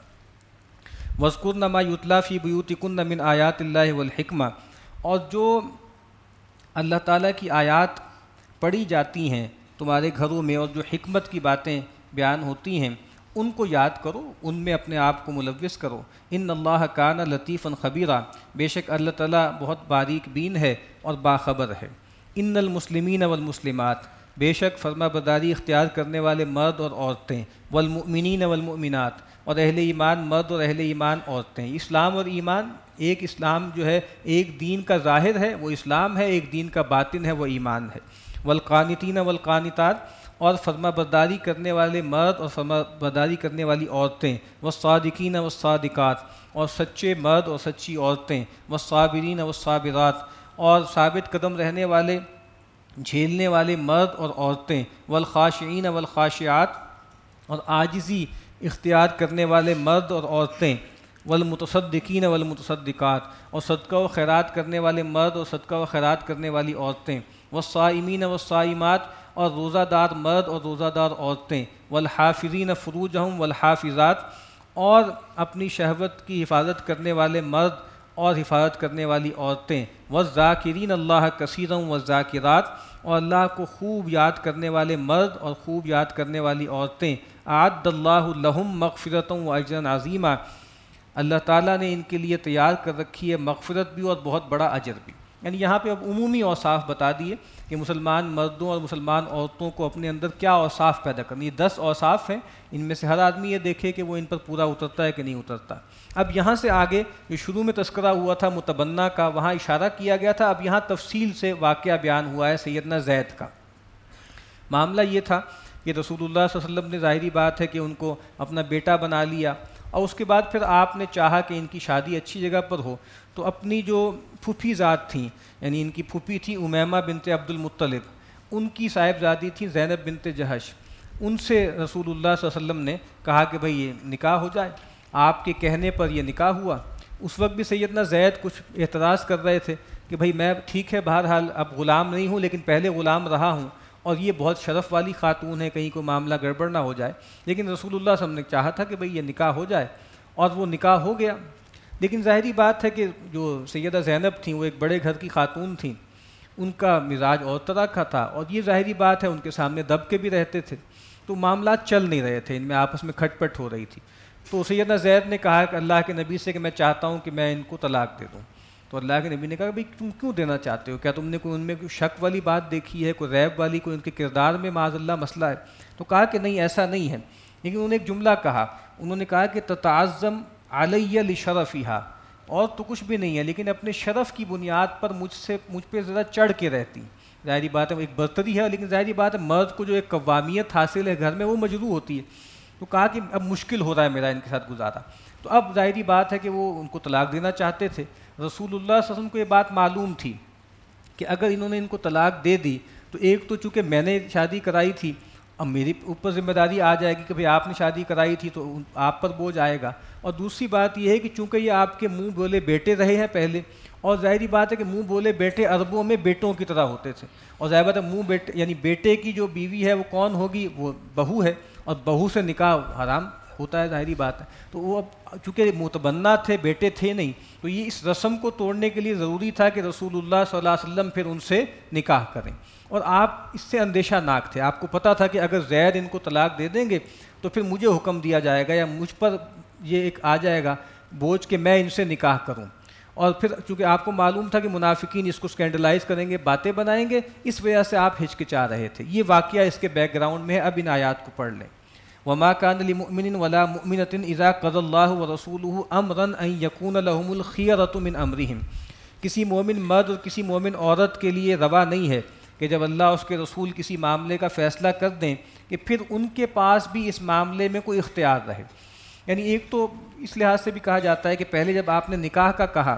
وَاذْكُرْنَ مَا يُتْلَىٰ فِي بُيُوتِكُنَّ مِنْ آيَاتِ اللَّهِ وَالْحِكْمَةِ، اور جو اللہ تعالیٰ کی آیات پڑھی جاتی ہیں تمہارے گھروں میں اور جو حکمت کی باتیں بیان ہوتی ہیں ان کو یاد کرو، ان میں اپنے آپ کو ملوث کرو۔ ان اللہ کان لطیفا خبیرا، بے شک اللہ تعالیٰ بہت باریک بین ہے اور باخبر ہے۔ ان المسلمین والمسلمات، بے شک فرما برداری اختیار کرنے والے مرد اور عورتیں، والمؤمنین والمؤمنات، اور اہل ایمان مرد اور اہل ایمان عورتیں۔ اسلام اور ایمان، ایک اسلام جو ہے ایک دین کا ظاہر ہے وہ اسلام ہے، ایک دین کا باطن ہے وہ ایمان ہے۔ والقانتین والقانتات، اور فرما برداری کرنے والے مرد اور فرما برداری کرنے والی عورتیں، والصادقین والصادقات، اور سچے مرد اور سچی عورتیں، والصابرین والصابرات، اور ثابت قدم رہنے والے جھیلنے والے مرد اور عورتیں، والخاشعین والخاشعات، اور عاجزی اختیار کرنے والے مرد اور عورتیں، والمتصدقین والمتصدقات، اور صدقہ و خیرات کرنے والے مرد اور صدقہ و خیرات کرنے والی عورتیں، والصائمین والصائمات، اور روزہ دار مرد اور روزہ دار عورتیں، والحافظین فروجہم والحافظات، اور اپنی شہوت کی حفاظت کرنے والے مرد اور حفاظت کرنے والی عورتیں، والذاکرین اللہ کثیرا والذاکرات، اور اللہ کو خوب یاد کرنے والے مرد اور خوب یاد کرنے والی عورتیں۔ اعد اللہ لہم مغفرۃ واجرا عظیما، اللہ تعالیٰ نے ان کے لیے تیار کر رکھی ہے مغفرت بھی اور بہت بڑا اجر بھی۔ یعنی یہاں پہ اب عمومی اوصاف بتا دیے کہ مسلمان مردوں اور مسلمان عورتوں کو اپنے اندر کیا اوصاف پیدا کرنی، یہ دس اوصاف ہیں، ان میں سے ہر آدمی یہ دیکھے کہ وہ ان پر پورا اترتا ہے کہ نہیں اترتا۔ اب یہاں سے آگے جو شروع میں تذکرہ ہوا تھا متبنہ کا، وہاں اشارہ کیا گیا تھا، اب یہاں تفصیل سے واقعہ بیان ہوا ہے سیدنا زید کا۔ معاملہ یہ تھا کہ رسول اللہ صلی اللہ علیہ وسلم نے، ظاہری بات ہے کہ ان کو اپنا بیٹا بنا لیا، اور اس کے بعد پھر آپ نے چاہا کہ ان کی شادی اچھی جگہ پر ہو، تو اپنی جو پھوپھی ذات تھیں، یعنی ان کی پھوپھی تھی امیمہ بنت عبد المطلب، ان کی صاحبزادی تھی زینب بنت جہش، ان سے رسول اللہ صلی اللہ علیہ وسلم نے کہا کہ بھئی یہ نکاح ہو جائے۔ آپ کے کہنے پر یہ نکاح ہوا۔ اس وقت بھی سیدنا زید کچھ اعتراض کر رہے تھے کہ بھئی میں ٹھیک ہے بہرحال اب غلام نہیں ہوں، لیکن پہلے غلام رہا ہوں، اور یہ بہت شرف والی خاتون ہے، کہیں کوئی معاملہ گڑبڑ نہ ہو جائے۔ لیکن رسول اللہ صلی اللہ علیہ وسلم نے چاہا تھا کہ بھئی یہ نکاح ہو جائے، اور وہ نکاح ہو گیا۔ لیکن ظاہری بات ہے کہ جو سیدہ زینب تھیں وہ ایک بڑے گھر کی خاتون تھیں، ان کا مزاج اور طرح کا تھا، اور یہ ظاہری بات ہے ان کے سامنے دب کے بھی رہتے تھے، تو معاملات چل نہیں رہے تھے، ان میں آپس میں کھٹ پٹ ہو رہی تھی. تو سیدنا زید نے کہا کہ اللہ کے نبی سے کہ میں چاہتا ہوں کہ میں ان کو طلاق دے دوں. تو اللہ کے نبی نے کہا بھائی تم کیوں دینا چاہتے ہو؟ کیا تم نے کوئی ان میں کوئی شک والی بات دیکھی ہے، کوئی ریب والی، کوئی ان کے کردار میں معاذ اللہ مسئلہ ہے؟ تو کہا کہ نہیں ایسا نہیں ہے. لیکن انہوں نے ایک جملہ کہا، انہوں نے کہا کہ تتعظم علیہ لشرفہا، اور تو کچھ بھی نہیں ہے لیکن اپنے شرف کی بنیاد پر مجھ سے مجھ پہ ذرا چڑھ کے رہتی. ظاہری بات ہے ایک برتری ہے، لیکن ظاہری بات ہے مرد کو جو ایک قوامیت حاصل ہے گھر میں وہ مجروح ہوتی ہے. تو کہا کہ اب مشکل ہو رہا ہے میرا ان کے ساتھ گزارا. تو اب ظاہری بات ہے کہ وہ ان کو طلاق دینا چاہتے تھے. رسول اللہ صلی اللہ علیہ وسلم کو یہ بات معلوم تھی کہ اگر انہوں نے ان کو طلاق دے دی تو ایک تو چونکہ میں نے شادی کرائی تھی، اب میری اوپر ذمہ داری آ جائے گی کہ بھئی آپ نے شادی کرائی تھی تو آپ پر بوجھ آئے گا. اور دوسری بات یہ ہے کہ چونکہ یہ آپ کے منہ بولے بیٹے رہے ہیں پہلے، اور ظاہری بات ہے کہ منہ بولے بیٹے عربوں میں بیٹوں کی طرح ہوتے تھے، اور ظاہر بات ہے منہ بیٹے یعنی بیٹے کی جو بیوی ہے وہ کون ہوگی؟ وہ بہو ہے، اور بہو سے نکاح حرام ہوتا ہے، ظاہری بات ہے. تو وہ اب چونکہ متبنہ تھے، بیٹے تھے نہیں، تو یہ اس رسم کو توڑنے کے لیے ضروری تھا کہ رسول اللہ صلی اللہ علیہ وسلم پھر ان سے نکاح کریں. اور آپ اس سے اندیشہ ناک تھے، آپ کو پتہ تھا کہ اگر زید ان کو طلاق دے دیں گے تو پھر مجھے حکم دیا جائے گا یا مجھ پر یہ ایک آ جائے گا بوجھ کہ میں ان سے نکاح کروں. اور پھر چونکہ آپ کو معلوم تھا کہ منافقین اس کو سکینڈلائز کریں گے، باتیں بنائیں گے، اس وجہ سے آپ ہچکچا رہے تھے. یہ واقعہ اس کے بیک گراؤنڈ میں ہے. اب ان آیات کو پڑھ لیں. وما كان لمؤمن ولا مؤمنة اذا قضى الله ورسوله امرا ان يكون لهم الخيرة من امرهم. کسی مومن مرد اور کسی مومن عورت کے لیے روا نہیں ہے کہ جب اللہ اس کے رسول کسی معاملے کا فیصلہ کر دیں کہ پھر ان کے پاس بھی اس معاملے میں کوئی اختیار رہے. یعنی ایک تو اس لحاظ سے بھی کہا جاتا ہے کہ پہلے جب آپ نے نکاح کا کہا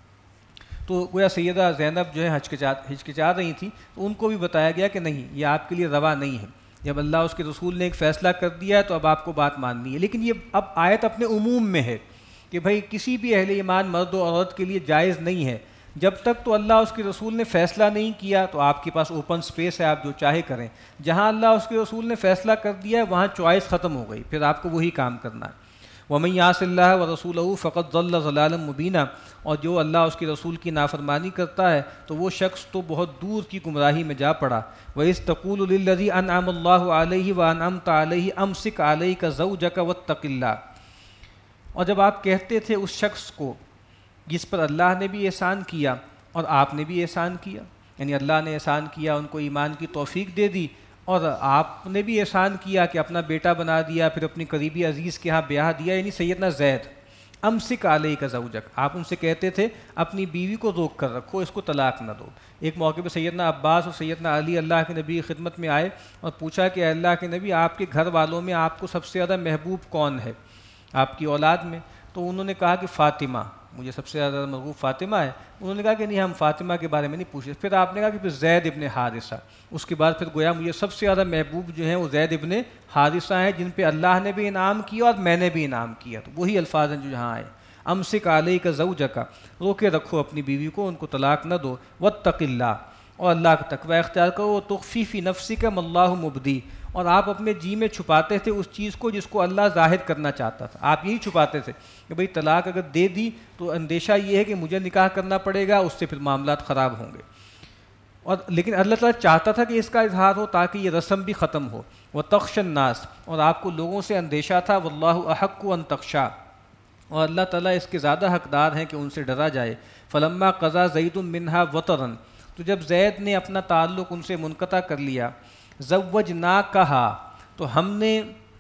تو گویا سیدہ زینب جو ہے ہچکچا ہچکچا رہی تھی، تو ان کو بھی بتایا گیا کہ نہیں یہ آپ کے لیے روا نہیں ہے. جب اللہ اس کے رسول نے ایک فیصلہ کر دیا ہے تو اب آپ کو بات ماننی ہے. لیکن یہ اب آیت اپنے عموم میں ہے کہ بھائی کسی بھی اہل ایمان مرد و عورت کے لیے جائز نہیں ہے جب تک تو اللہ اس کے رسول نے فیصلہ نہیں کیا. تو آپ کے پاس اوپن سپیس ہے، آپ جو چاہے کریں. جہاں اللہ اس کے رسول نے فیصلہ کر دیا ہے وہاں چوائس ختم ہو گئی، پھر آپ کو وہی کام کرنا ہے. وَمَن يَعْصِ اللَّهَ وَرَسُولَهُ فَقَدْ ضَلَّ ضَلَالًا مُبِينًا. اور جو اللہ اس کے رسول کی نافرمانی کرتا ہے تو وہ شخص تو بہت دور کی گمراہی میں جا پڑا. وَإِذْ تَقُولُ لِلَّذِي أَنْعَمَ اللَّهُ عَلَيْهِ وَأَنْعَمْتَ عَلَيْهِ أَمْسِكْ عَلَيْكَ زَوْجَكَ وَاتَّقِ اللَّهَ. اور جب آپ کہتے تھے اس شخص کو جس پر اللہ نے بھی احسان کیا اور آپ نے بھی احسان کیا، یعنی اللہ نے احسان کیا ان کو ایمان کی توفیق دے دی، اور آپ نے بھی احسان کیا کہ اپنا بیٹا بنا دیا، پھر اپنی قریبی عزیز کے ہاں بیاہ دیا، یعنی سیدنا زید. امسک علیک زوجک، آپ ان سے کہتے تھے اپنی بیوی کو روک کر رکھو، اس کو طلاق نہ دو. ایک موقع پہ سیدنا عباس اور سیدنا علی اللہ کے نبی کی خدمت میں آئے اور پوچھا کہ اللہ کے نبی آپ کے گھر والوں میں آپ کو سب سے زیادہ محبوب کون ہے آپ کی اولاد میں؟ تو انہوں نے کہا کہ فاطمہ، مجھے سب سے زیادہ محبوب فاطمہ ہے. انہوں نے کہا کہ نہیں ہم فاطمہ کے بارے میں نہیں پوچھے. پھر آپ نے کہا کہ پھر زید ابن حارثہ. اس کے بعد پھر گویا مجھے سب سے زیادہ محبوب جو ہیں وہ زید ابن حارثہ ہیں جن پہ اللہ نے بھی انعام کیا اور میں نے بھی انعام کیا. تو وہی الفاظ ہیں جو یہاں آئے. امسک علیک زوجک، روکے رکھو اپنی بیوی کو، ان کو طلاق نہ دو. واتق اللہ، اور اللہ کا تقوی اختیار کرو. تخفی فی نفسک ما اللہ مبدی، اور آپ اپنے جی میں چھپاتے تھے اس چیز کو جس کو اللہ ظاہر کرنا چاہتا تھا. آپ یہی چھپاتے تھے کہ بھئی طلاق اگر دے دی تو اندیشہ یہ ہے کہ مجھے نکاح کرنا پڑے گا، اس سے پھر معاملات خراب ہوں گے. اور لیکن اللہ تعالیٰ چاہتا تھا کہ اس کا اظہار ہو تاکہ یہ رسم بھی ختم ہو. وَتَخْشَ النَّاسَ، اور آپ کو لوگوں سے اندیشہ تھا. وَاللَّهُ أَحَقُّ أَن تَخْشَىٰ، اور اللہ تعالیٰ اس کے زیادہ حقدار ہیں کہ ان سے ڈرا جائے. فَلَمَّا قَضَىٰ زَيْدٌ مِّنْهَا وَطَرًا، تو جب زید نے اپنا تعلق ان سے منقطع کر لیا. زَوَّجْنَاكَهَا، تو ہم نے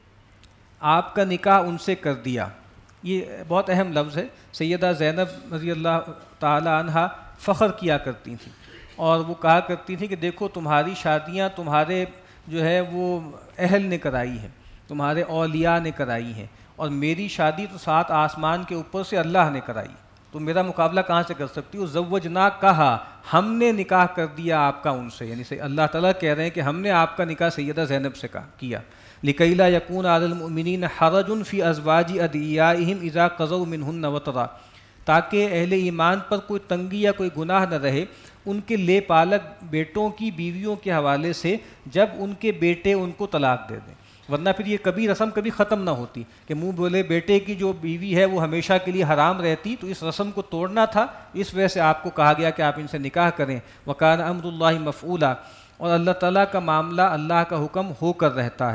آپ کا نکاح ان سے کر دیا. یہ بہت اہم لفظ ہے. سیدہ زینب رضی اللہ تعالی عنہا فخر کیا کرتی تھیں اور وہ کہا کرتی تھیں کہ دیکھو تمہاری شادیاں تمہارے جو ہے وہ اہل نے کرائی ہیں، تمہارے اولیاء نے کرائی ہیں، اور میری شادی تو سات آسمان کے اوپر سے اللہ نے کرائی، تو میرا مقابلہ کہاں سے کر سکتی ہو؟ زوجناک کہا، ہم نے نکاح کر دیا آپ کا ان سے، یعنی اللہ تعالیٰ کہہ رہے ہیں کہ ہم نے آپ کا نکاح سیدہ زینب سے کیا. لِكَيْ لَا يَكُونَ عَلَى الْمُؤْمِنِينَ حَرَجٌ فِي أَزْوَاجِ أَدْعِيَائِهِمْ إِذَا قَضَوْا مِنْهُنَّ وَطْرًا، تاکہ اہل ایمان پر کوئی تنگی یا کوئی گناہ نہ رہے ان کے لے پالک بیٹوں کی بیویوں کے حوالے سے جب ان کے بیٹے ان کو طلاق دے دیں، ورنہ پھر یہ کبھی رسم کبھی ختم نہ ہوتی کہ منہ بولے بیٹے کی جو بیوی ہے وہ ہمیشہ کے لیے حرام رہتی. تو اس رسم کو توڑنا تھا، اس وجہ سے آپ کو کہا گیا کہ آپ ان سے نکاح کریں. وَكَانَ أَمْرُ اللَّهِ مَفْعُولًا، اور اللہ تعالیٰ کا معاملہ اللہ کا حکم ہو کر رہتا ہے.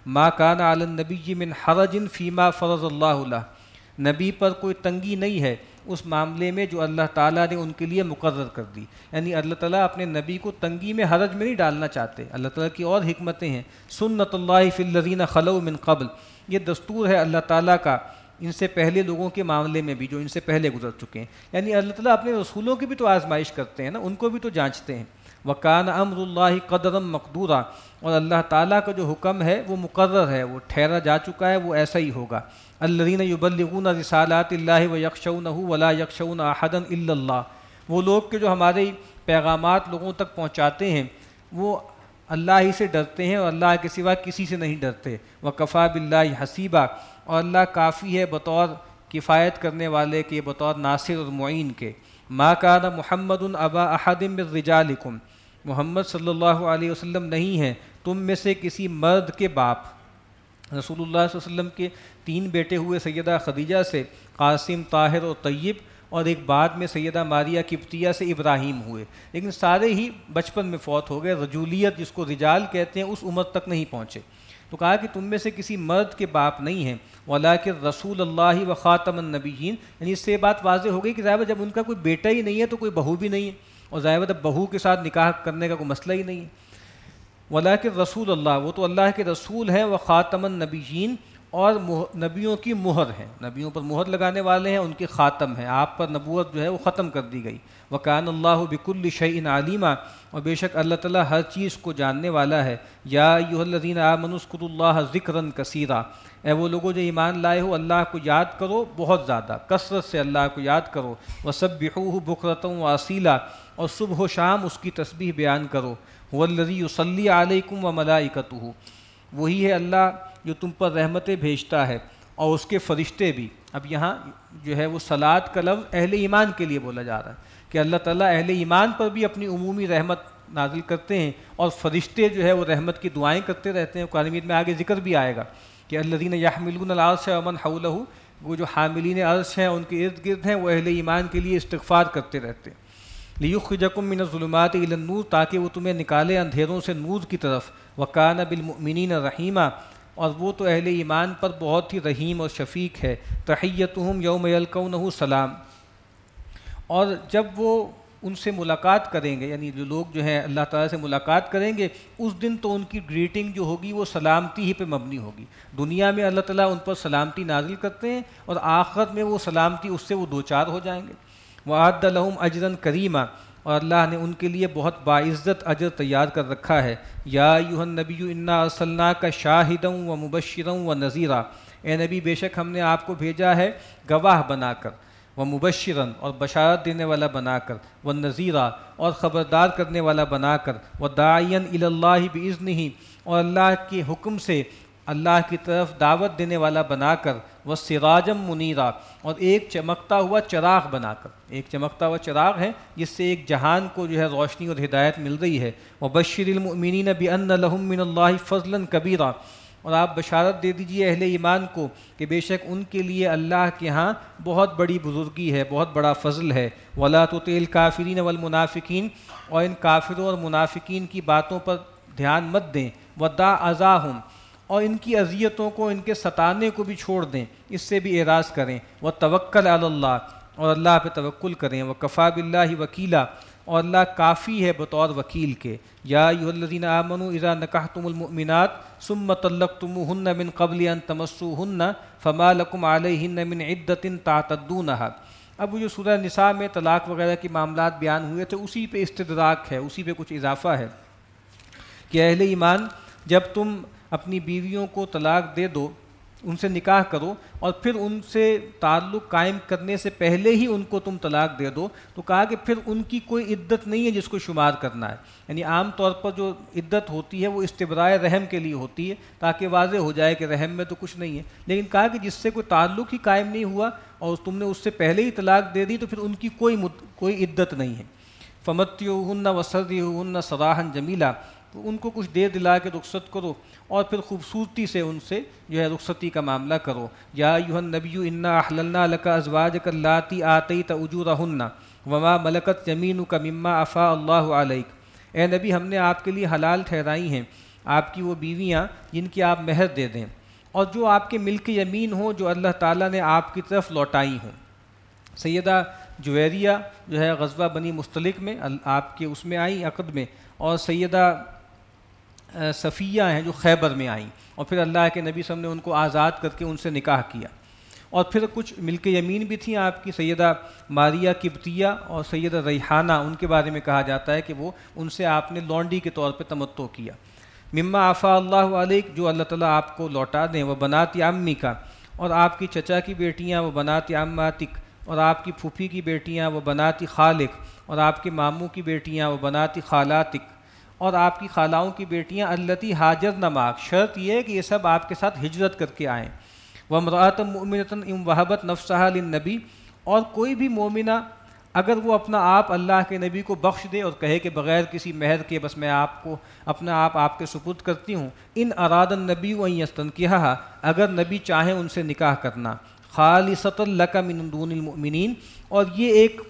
ما کان علی النبی من حرج فیما فرض اللہ لہ، نبی پر کوئی تنگی نہیں ہے اس معاملے میں جو اللہ تعالیٰ نے ان کے لیے مقرر کر دی. یعنی اللہ تعالیٰ اپنے نبی کو تنگی میں، حرج میں نہیں ڈالنا چاہتے. اللہ تعالیٰ کی اور حکمتیں ہیں. سنت اللہ فی الذین خلوا من قبل، یہ دستور ہے اللہ تعالیٰ کا ان سے پہلے لوگوں کے معاملے میں بھی جو ان سے پہلے گزر چکے ہیں. یعنی اللہ تعالیٰ اپنے رسولوں کی بھی تو آزمائش کرتے ہیں نا، ان کو بھی تو جانچتے ہیں. وَكَانَ أَمْرُ اللَّهِ قَدْرًا مَقْدُورًا، اور اللہ تعالیٰ کا جو حکم ہے وہ مقرر ہے، وہ ٹھہرا جا چکا ہے، وہ ایسا ہی ہوگا. الَّذِينَ يُبَلِّغُونَ رِسَالَاتِ اللَّهِ وَيَخْشَوْنَهُ وَلَا يَخْشَوْنَ أَحَدًا إِلَّا اللَّهَ، وہ لوگ کہ جو ہمارے پیغامات لوگوں تک پہنچاتے ہیں وہ اللہ ہی سے ڈرتے ہیں اور اللہ کے سوا کسی سے نہیں ڈرتے. وَكَفَى بِاللَّهِ حَسِيبًا، اور اللہ کافی ہے بطور کفایت کرنے والے کے، بطور ناصر اور معین کے. ما کان محمد ابا احد من رجالکم، محمد صلی اللہ علیہ وسلم نہیں ہیں تم میں سے کسی مرد کے باپ. رسول اللہ صلی اللہ علیہ وسلم کے تین بیٹے ہوئے سیدہ خدیجہ سے، قاسم، طاہر اور طیب، اور ایک بعد میں سیدہ ماریہ قبطیہ سے ابراہیم ہوئے، لیکن سارے ہی بچپن میں فوت ہو گئے. رجولیت جس کو رجال کہتے ہیں اس عمر تک نہیں پہنچے. تو کہا کہ تم میں سے کسی مرد کے باپ نہیں ہیں، ولیکن رسول اللہ و خاتم النبیین. یعنی اس سے بات واضح ہو گئی کہ ظاہر جب ان کا کوئی بیٹا ہی نہیں ہے تو کوئی بہو بھی نہیں ہے، اور ظاہر جب بہو کے ساتھ نکاح کرنے کا کوئی مسئلہ ہی نہیں ہے. ولیکن رسول اللہ، وہ تو اللہ کے رسول ہیں، و خاتم النبیین، اور نبیوں کی مہر ہیں، نبیوں پر مہر لگانے والے ہیں، ان کے خاتم ہیں، آپ پر نبوت جو ہے وہ ختم کر دی گئی. وکان اللہ بکل شیء علیما، اور بے شک اللہ تعالیٰ ہر چیز کو جاننے والا ہے. یا ایھا الذین آمنوا اذکروا اللہ ذکرا کثیرا، اے وہ لوگوں جو ایمان لائے ہو اللہ کو یاد کرو بہت زیادہ، کثرت سے اللہ کو یاد کرو. وسبحوہ بکرۃ واصیلا، اور صبح و شام اس کی تسبیح بیان کرو. هو الذی یصلی علیکم وملائکتہ، وہی ہے اللہ جو تم پر رحمتیں بھیجتا ہے اور اس کے فرشتے بھی. اب یہاں جو ہے وہ صلاۃ کا لفظ اہل ایمان کے لیے بولا جا رہا ہے کہ اللہ تعالیٰ اہل ایمان پر بھی اپنی عمومی رحمت نازل کرتے ہیں، اور فرشتے جو ہے وہ رحمت کی دعائیں کرتے رہتے ہیں. قرآن مجید میں آگے ذکر بھی آئے گا کہ الذین یحملون العرش ومن حولہ، وہ جو حاملین عرش ہیں ان کے ارد گرد ہیں وہ اہل ایمان کے لیے استغفار کرتے رہتے ہیں. لیخرجکم من الظلمات الی النور، تاکہ وہ تمہیں نکالے اندھیروں سے نور کی طرف. وکان بالمؤمنین رحیما، اور وہ تو اہل ایمان پر بہت ہی رحیم اور شفیق ہے. تحیتہم یوم یلقونہ سلام، اور جب وہ ان سے ملاقات کریں گے، یعنی جو لوگ جو ہیں اللہ تعالیٰ سے ملاقات کریں گے اس دن تو ان کی گریٹنگ جو ہوگی وہ سلامتی ہی پہ مبنی ہوگی. دنیا میں اللہ تعالیٰ ان پر سلامتی نازل کرتے ہیں اور آخرت میں وہ سلامتی اس سے وہ دوچار ہو جائیں گے. وَأَعَدَّ لَهُمْ أَجْرًا كَرِيمًا، اور اللہ نے ان کے لیے بہت باعزت اجر تیار کر رکھا ہے. یا ایھا النبی انا ارسلناک شاہدا ومبشرا ونذیرا، اے نبی بے شک ہم نے آپ کو بھیجا ہے گواہ بنا کر، ومبشرا اور بشارت دینے والا بنا کر، ونذیرا اور خبردار کرنے والا بنا کر، وداعیا الی اللہ باذنہ اور اللہ کے حکم سے اللہ کی طرف دعوت دینے والا بنا کر، وسراجا منیرا اور ایک چمکتا ہوا چراغ بنا کر. ایک چمکتا ہوا چراغ ہے جس سے ایک جہان کو جو ہے روشنی اور ہدایت مل رہی ہے. وبشر المؤمنین بان لهم من اللہ فضلا کبیرا، اور آپ بشارت دے دیجیے اہل ایمان کو کہ بے شک ان کے لیے اللہ کے ہاں بہت بڑی بزرگی ہے، بہت بڑا فضل ہے. ولا تطع الکافرین والمنافقین، اور ان کافروں اور منافقین کی باتوں پر دھیان مت دیں. ودع اذاہم، اور ان کی اذیتوں کو، ان کے ستانے کو بھی چھوڑ دیں، اس سے بھی اعراض کریں. وتوکل علی اللہ، اور اللہ پہ توکل کریں. وکفیٰ باللہ وکیلا، اور اللہ کافی ہے بطور وکیل کے. یا ایھا الذین آمنوا اذا نکحتم المؤمنات ثم طلقتموہن من قبل ان تمسوہن فما لکم علیہن من عدۃ تعتدونہا. اب جو سورہ نساء میں طلاق وغیرہ کے معاملات بیان ہوئے تھے اسی پہ استدراک ہے، اسی پہ کچھ اضافہ ہے کہ اہل ایمان جب تم اپنی بیویوں کو طلاق دے دو، ان سے نکاح کرو اور پھر ان سے تعلق قائم کرنے سے پہلے ہی ان کو تم طلاق دے دو، تو کہا کہ پھر ان کی کوئی عدت نہیں ہے جس کو شمار کرنا ہے. یعنی عام طور پر جو عدت ہوتی ہے وہ استبراء رحم کے لیے ہوتی ہے تاکہ واضح ہو جائے کہ رحم میں تو کچھ نہیں ہے. لیکن کہا کہ جس سے کوئی تعلق ہی قائم نہیں ہوا اور تم نے اس سے پہلے ہی طلاق دے دی تو پھر ان کی کوئی مد... کوئی عدت نہیں ہے. فمتعوہن وسرحوہن سراحا جمیلا، تو ان کو کچھ دیر دلا کے رخصت کرو اور پھر خوبصورتی سے ان سے جو ہے رخصتی کا معاملہ کرو. یا ایھا النبی انا احللنا لک ازواجک اللاتی آتیت اجورہن وما ملکت یمینک مما افاء اللہ علیک، اے نبی ہم نے آپ کے لیے حلال ٹھہرائی ہیں آپ کی وہ بیویاں جن کی آپ مہر دے دیں، اور جو آپ کے ملک یمین ہوں جو اللہ تعالیٰ نے آپ کی طرف لوٹائی ہوں۔ سیدہ جویریہ جو ہے غزوہ بنی مستلق میں آپ کے اس میں آئیں عقد میں، اور سیدہ صفیہ ہیں جو خیبر میں آئیں، اور پھر اللہ کے نبی صلی اللہ علیہ وسلم نے ان کو آزاد کر کے ان سے نکاح کیا۔ اور پھر کچھ ملک یمین بھی تھیں آپ کی، سیدہ ماریہ قبطیہ اور سیدہ ریحانہ، ان کے بارے میں کہا جاتا ہے کہ وہ ان سے آپ نے لونڈی کے طور پہ تمتع کیا۔ مما عفا اللہ علیک، جو اللہ تعالیٰ آپ کو لوٹا دیں، وہ بنات عمی کا، اور آپ کی چچا کی بیٹیاں وہ بنات عماتک، اور آپ کی پھوپھی کی بیٹیاں وہ بنات خالق، اور آپ کے ماموں کی بیٹیاں وہ بنات خالاتک، اور آپ کی خالاؤں کی بیٹیاں التی ہاجر نماک، شرط یہ ہے کہ یہ سب آپ کے ساتھ ہجرت کر کے آئیں۔ وامرأۃ مؤمنۃ ان وہبت نفسها للنبی، اور کوئی بھی مومنہ اگر وہ اپنا آپ اللہ کے نبی کو بخش دے اور کہے کہ بغیر کسی مہر کے بس میں آپ کو اپنا آپ آپ کے سپرد کرتی ہوں، ان اراد النبی ان یستنکحھا، اگر نبی چاہیں ان سے نکاح کرنا، خالصۃ لک من دون المؤمنین، اور یہ ایک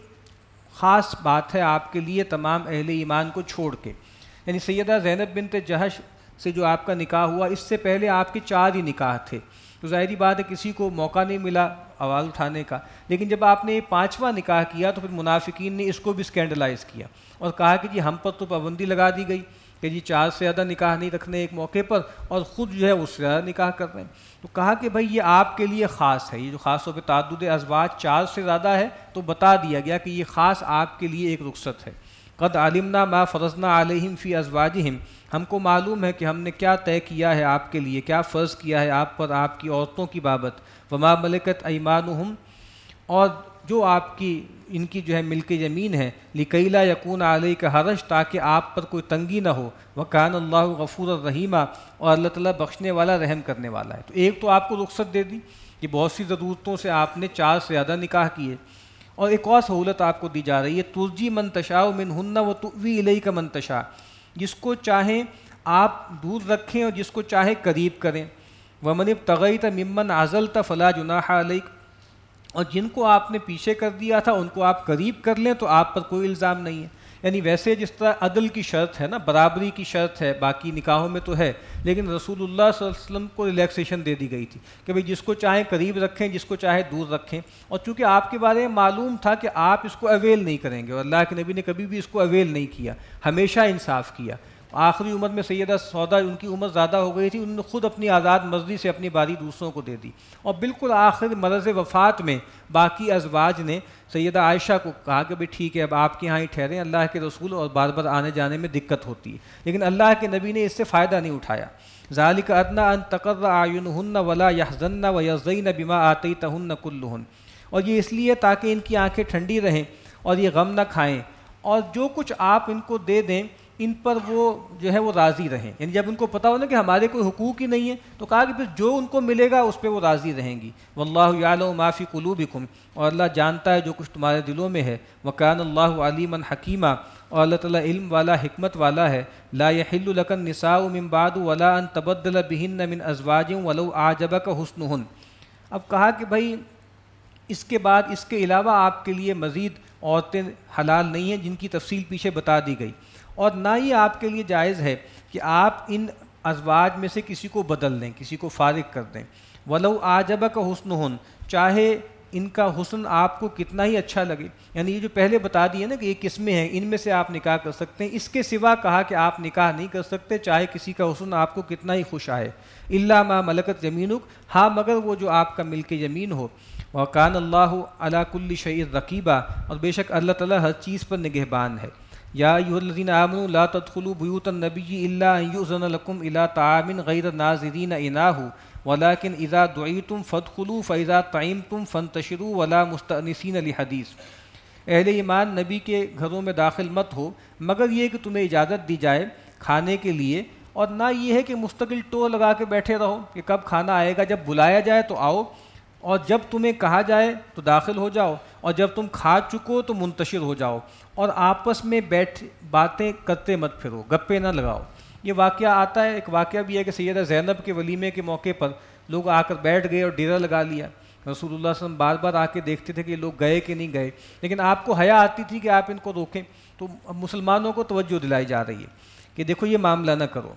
خاص بات ہے آپ کے لیے تمام اہل ایمان کو چھوڑ کے۔ یعنی سیدہ زینب بنت جہش سے جو آپ کا نکاح ہوا، اس سے پہلے آپ کے چار ہی نکاح تھے، تو ظاہری بات ہے کسی کو موقع نہیں ملا آواز اٹھانے کا، لیکن جب آپ نے یہ پانچواں نکاح کیا تو پھر منافقین نے اس کو بھی اسکینڈلائز کیا اور کہا کہ جی ہم پر تو پابندی لگا دی گئی کہ جی چار سے زیادہ نکاح نہیں رکھنے ایک موقع پر، اور خود جو ہے اس سے زیادہ نکاح کر رہے ہیں۔ تو کہا کہ بھائی یہ آپ کے لیے خاص ہے، یہ جو خاص طور پہ تعدد ازواج چار سے زیادہ ہے، تو بتا دیا گیا کہ یہ خاص آپ کے لیے ایک رخصت ہے۔ قد علمنا ما فرضنا علیہم فی ازواجہم، ہم کو معلوم ہے کہ ہم نے کیا طے کیا ہے آپ کے لیے، کیا فرض کیا ہے آپ پر آپ کی عورتوں کی بابت۔ وما ملکت ایمانہم، اور جو آپ کی ان کی جو ہے ملک یمین ہے، لکی لا یکون علیک حرج، تاکہ آپ پر کوئی تنگی نہ ہو، وکان اللہ غفور الرحیم، اور اللہ تعالیٰ بخشنے والا رحم کرنے والا ہے۔ تو ایک تو آپ کو رخصت دے دی کہ بہت سی ضرورتوں سے آپ نے چار سے زیادہ نکاح کیے، اور ایک اور سہولت آپ کو دی جا رہی ہے، ترجی من تشاء منہن وتؤوی الیک من تشاء، جس کو چاہیں آپ دور رکھیں اور جس کو چاہے قریب کریں۔ ومن ابتغیت ممن عزلت فلا جناح علیک، اور جن کو آپ نے پیچھے کر دیا تھا ان کو آپ قریب کر لیں تو آپ پر کوئی الزام نہیں ہے۔ یعنی ویسے جس طرح عدل کی شرط ہے نا، برابری کی شرط ہے باقی نکاحوں میں تو ہے، لیکن رسول اللہ صلی اللہ علیہ وسلم کو ریلیکسیشن دے دی گئی تھی کہ بھئی جس کو چاہیں قریب رکھیں، جس کو چاہے دور رکھیں، اور چونکہ آپ کے بارے میں معلوم تھا کہ آپ اس کو اویل نہیں کریں گے، اور اللہ کے نبی نے کبھی بھی اس کو اویل نہیں کیا، ہمیشہ انصاف کیا۔ آخری عمر میں سیدہ سودا، ان کی عمر زیادہ ہو گئی تھی، انہوں نے خود اپنی آزاد مرضی سے اپنی باری دوسروں کو دے دی، اور بالکل آخر مرض وفات میں باقی ازواج نے سیدہ عائشہ کو کہا کہ بھئی ٹھیک ہے اب آپ کے یہاں ہی ٹھہریں، اللہ کے رسول اور بار بار آنے جانے میں دقت ہوتی ہے، لیکن اللہ کے نبی نے اس سے فائدہ نہیں اٹھایا۔ ذالک ادنی ان تقر اعینہن ولا یحزن ویرضین بما آتیتہن کلہن، اور یہ اس لیے تاکہ ان کی آنکھیں ٹھنڈی رہیں اور یہ غم نہ کھائیں، اور جو کچھ آپ ان کو دے دیں ان پر وہ جو ہے وہ راضی رہیں۔ یعنی جب ان کو پتہ ہو نا کہ ہمارے کوئی حقوق ہی نہیں ہے تو کہا کہ پھر جو ان کو ملے گا اس پہ وہ راضی رہیں گی۔ واللہ یعلم ما فی قلوبکم، اور اللہ جانتا ہے جو کچھ تمہارے دلوں میں ہے۔ وکان اللہ علیما حکیما، اور اللہ تعالیٰ علم والا حکمت والا ہے۔ لا یحل لک النساء من بعد ولا ان تبدل بہن من ازواج ولو اعجبک حسنہن۔ اب کہا کہ بھائی اس کے بعد اس کے علاوہ آپ کے لیے مزید عورتیں حلال نہیں ہیں، جن کی تفصیل پیچھے بتا دی گئی، اور نہ ہی آپ کے لیے جائز ہے کہ آپ ان ازواج میں سے کسی کو بدل دیں، کسی کو فارغ کر دیں۔ ولو اعجبک حسنہن، چاہے ان کا حسن آپ کو کتنا ہی اچھا لگے، یعنی یہ جو پہلے بتا دیے نا کہ یہ قسمیں ہیں، ان میں سے آپ نکاح کر سکتے ہیں، اس کے سوا کہا کہ آپ نکاح نہیں کر سکتے چاہے کسی کا حسن آپ کو کتنا ہی خوش آئے۔ الا ما ملکت یمینک، ہاں مگر وہ جو آپ کا ملک یمین ہو۔ وکان اللہ علی کل شیء رقیبا، اور بے شک اللہ تعالیٰ ہر چیز پر نگہبان ہے۔ یا ایھا الذین آمنوا لا تدخلوا بیوت النبی الا ان یؤذن لکم الی طعام غیر ناظرین اناہ ولکن اذا دعیتم فادخلوا فاذا طعمتم فانتشروا ولا مستأنسین لحدیث۔ اہل ایمان نبی کے گھروں میں داخل مت ہو مگر یہ کہ تمہیں اجازت دی جائے کھانے کے لیے، اور نہ یہ ہے کہ مستقل ٹور لگا کے بیٹھے رہو کہ کب کھانا آئے گا، جب بلایا جائے تو آؤ، اور جب تمہیں کہا جائے تو داخل ہو جاؤ، اور جب تم کھا چکو تو منتشر ہو جاؤ، اور آپس میں بیٹھ باتیں کرتے مت پھرو، گپے نہ لگاؤ۔ یہ واقعہ آتا ہے، ایک واقعہ بھی ہے کہ سیدہ زینب کے ولیمے کے موقع پر لوگ آ کر بیٹھ گئے اور ڈیرا لگا لیا۔ رسول اللہ صلی اللہ علیہ وسلم بار بار آ کے دیکھتے تھے کہ یہ لوگ گئے کہ نہیں گئے، لیکن آپ کو حیا آتی تھی کہ آپ ان کو روکیں، تو مسلمانوں کو توجہ دلائی جا رہی ہے کہ دیکھو یہ معاملہ نہ کرو۔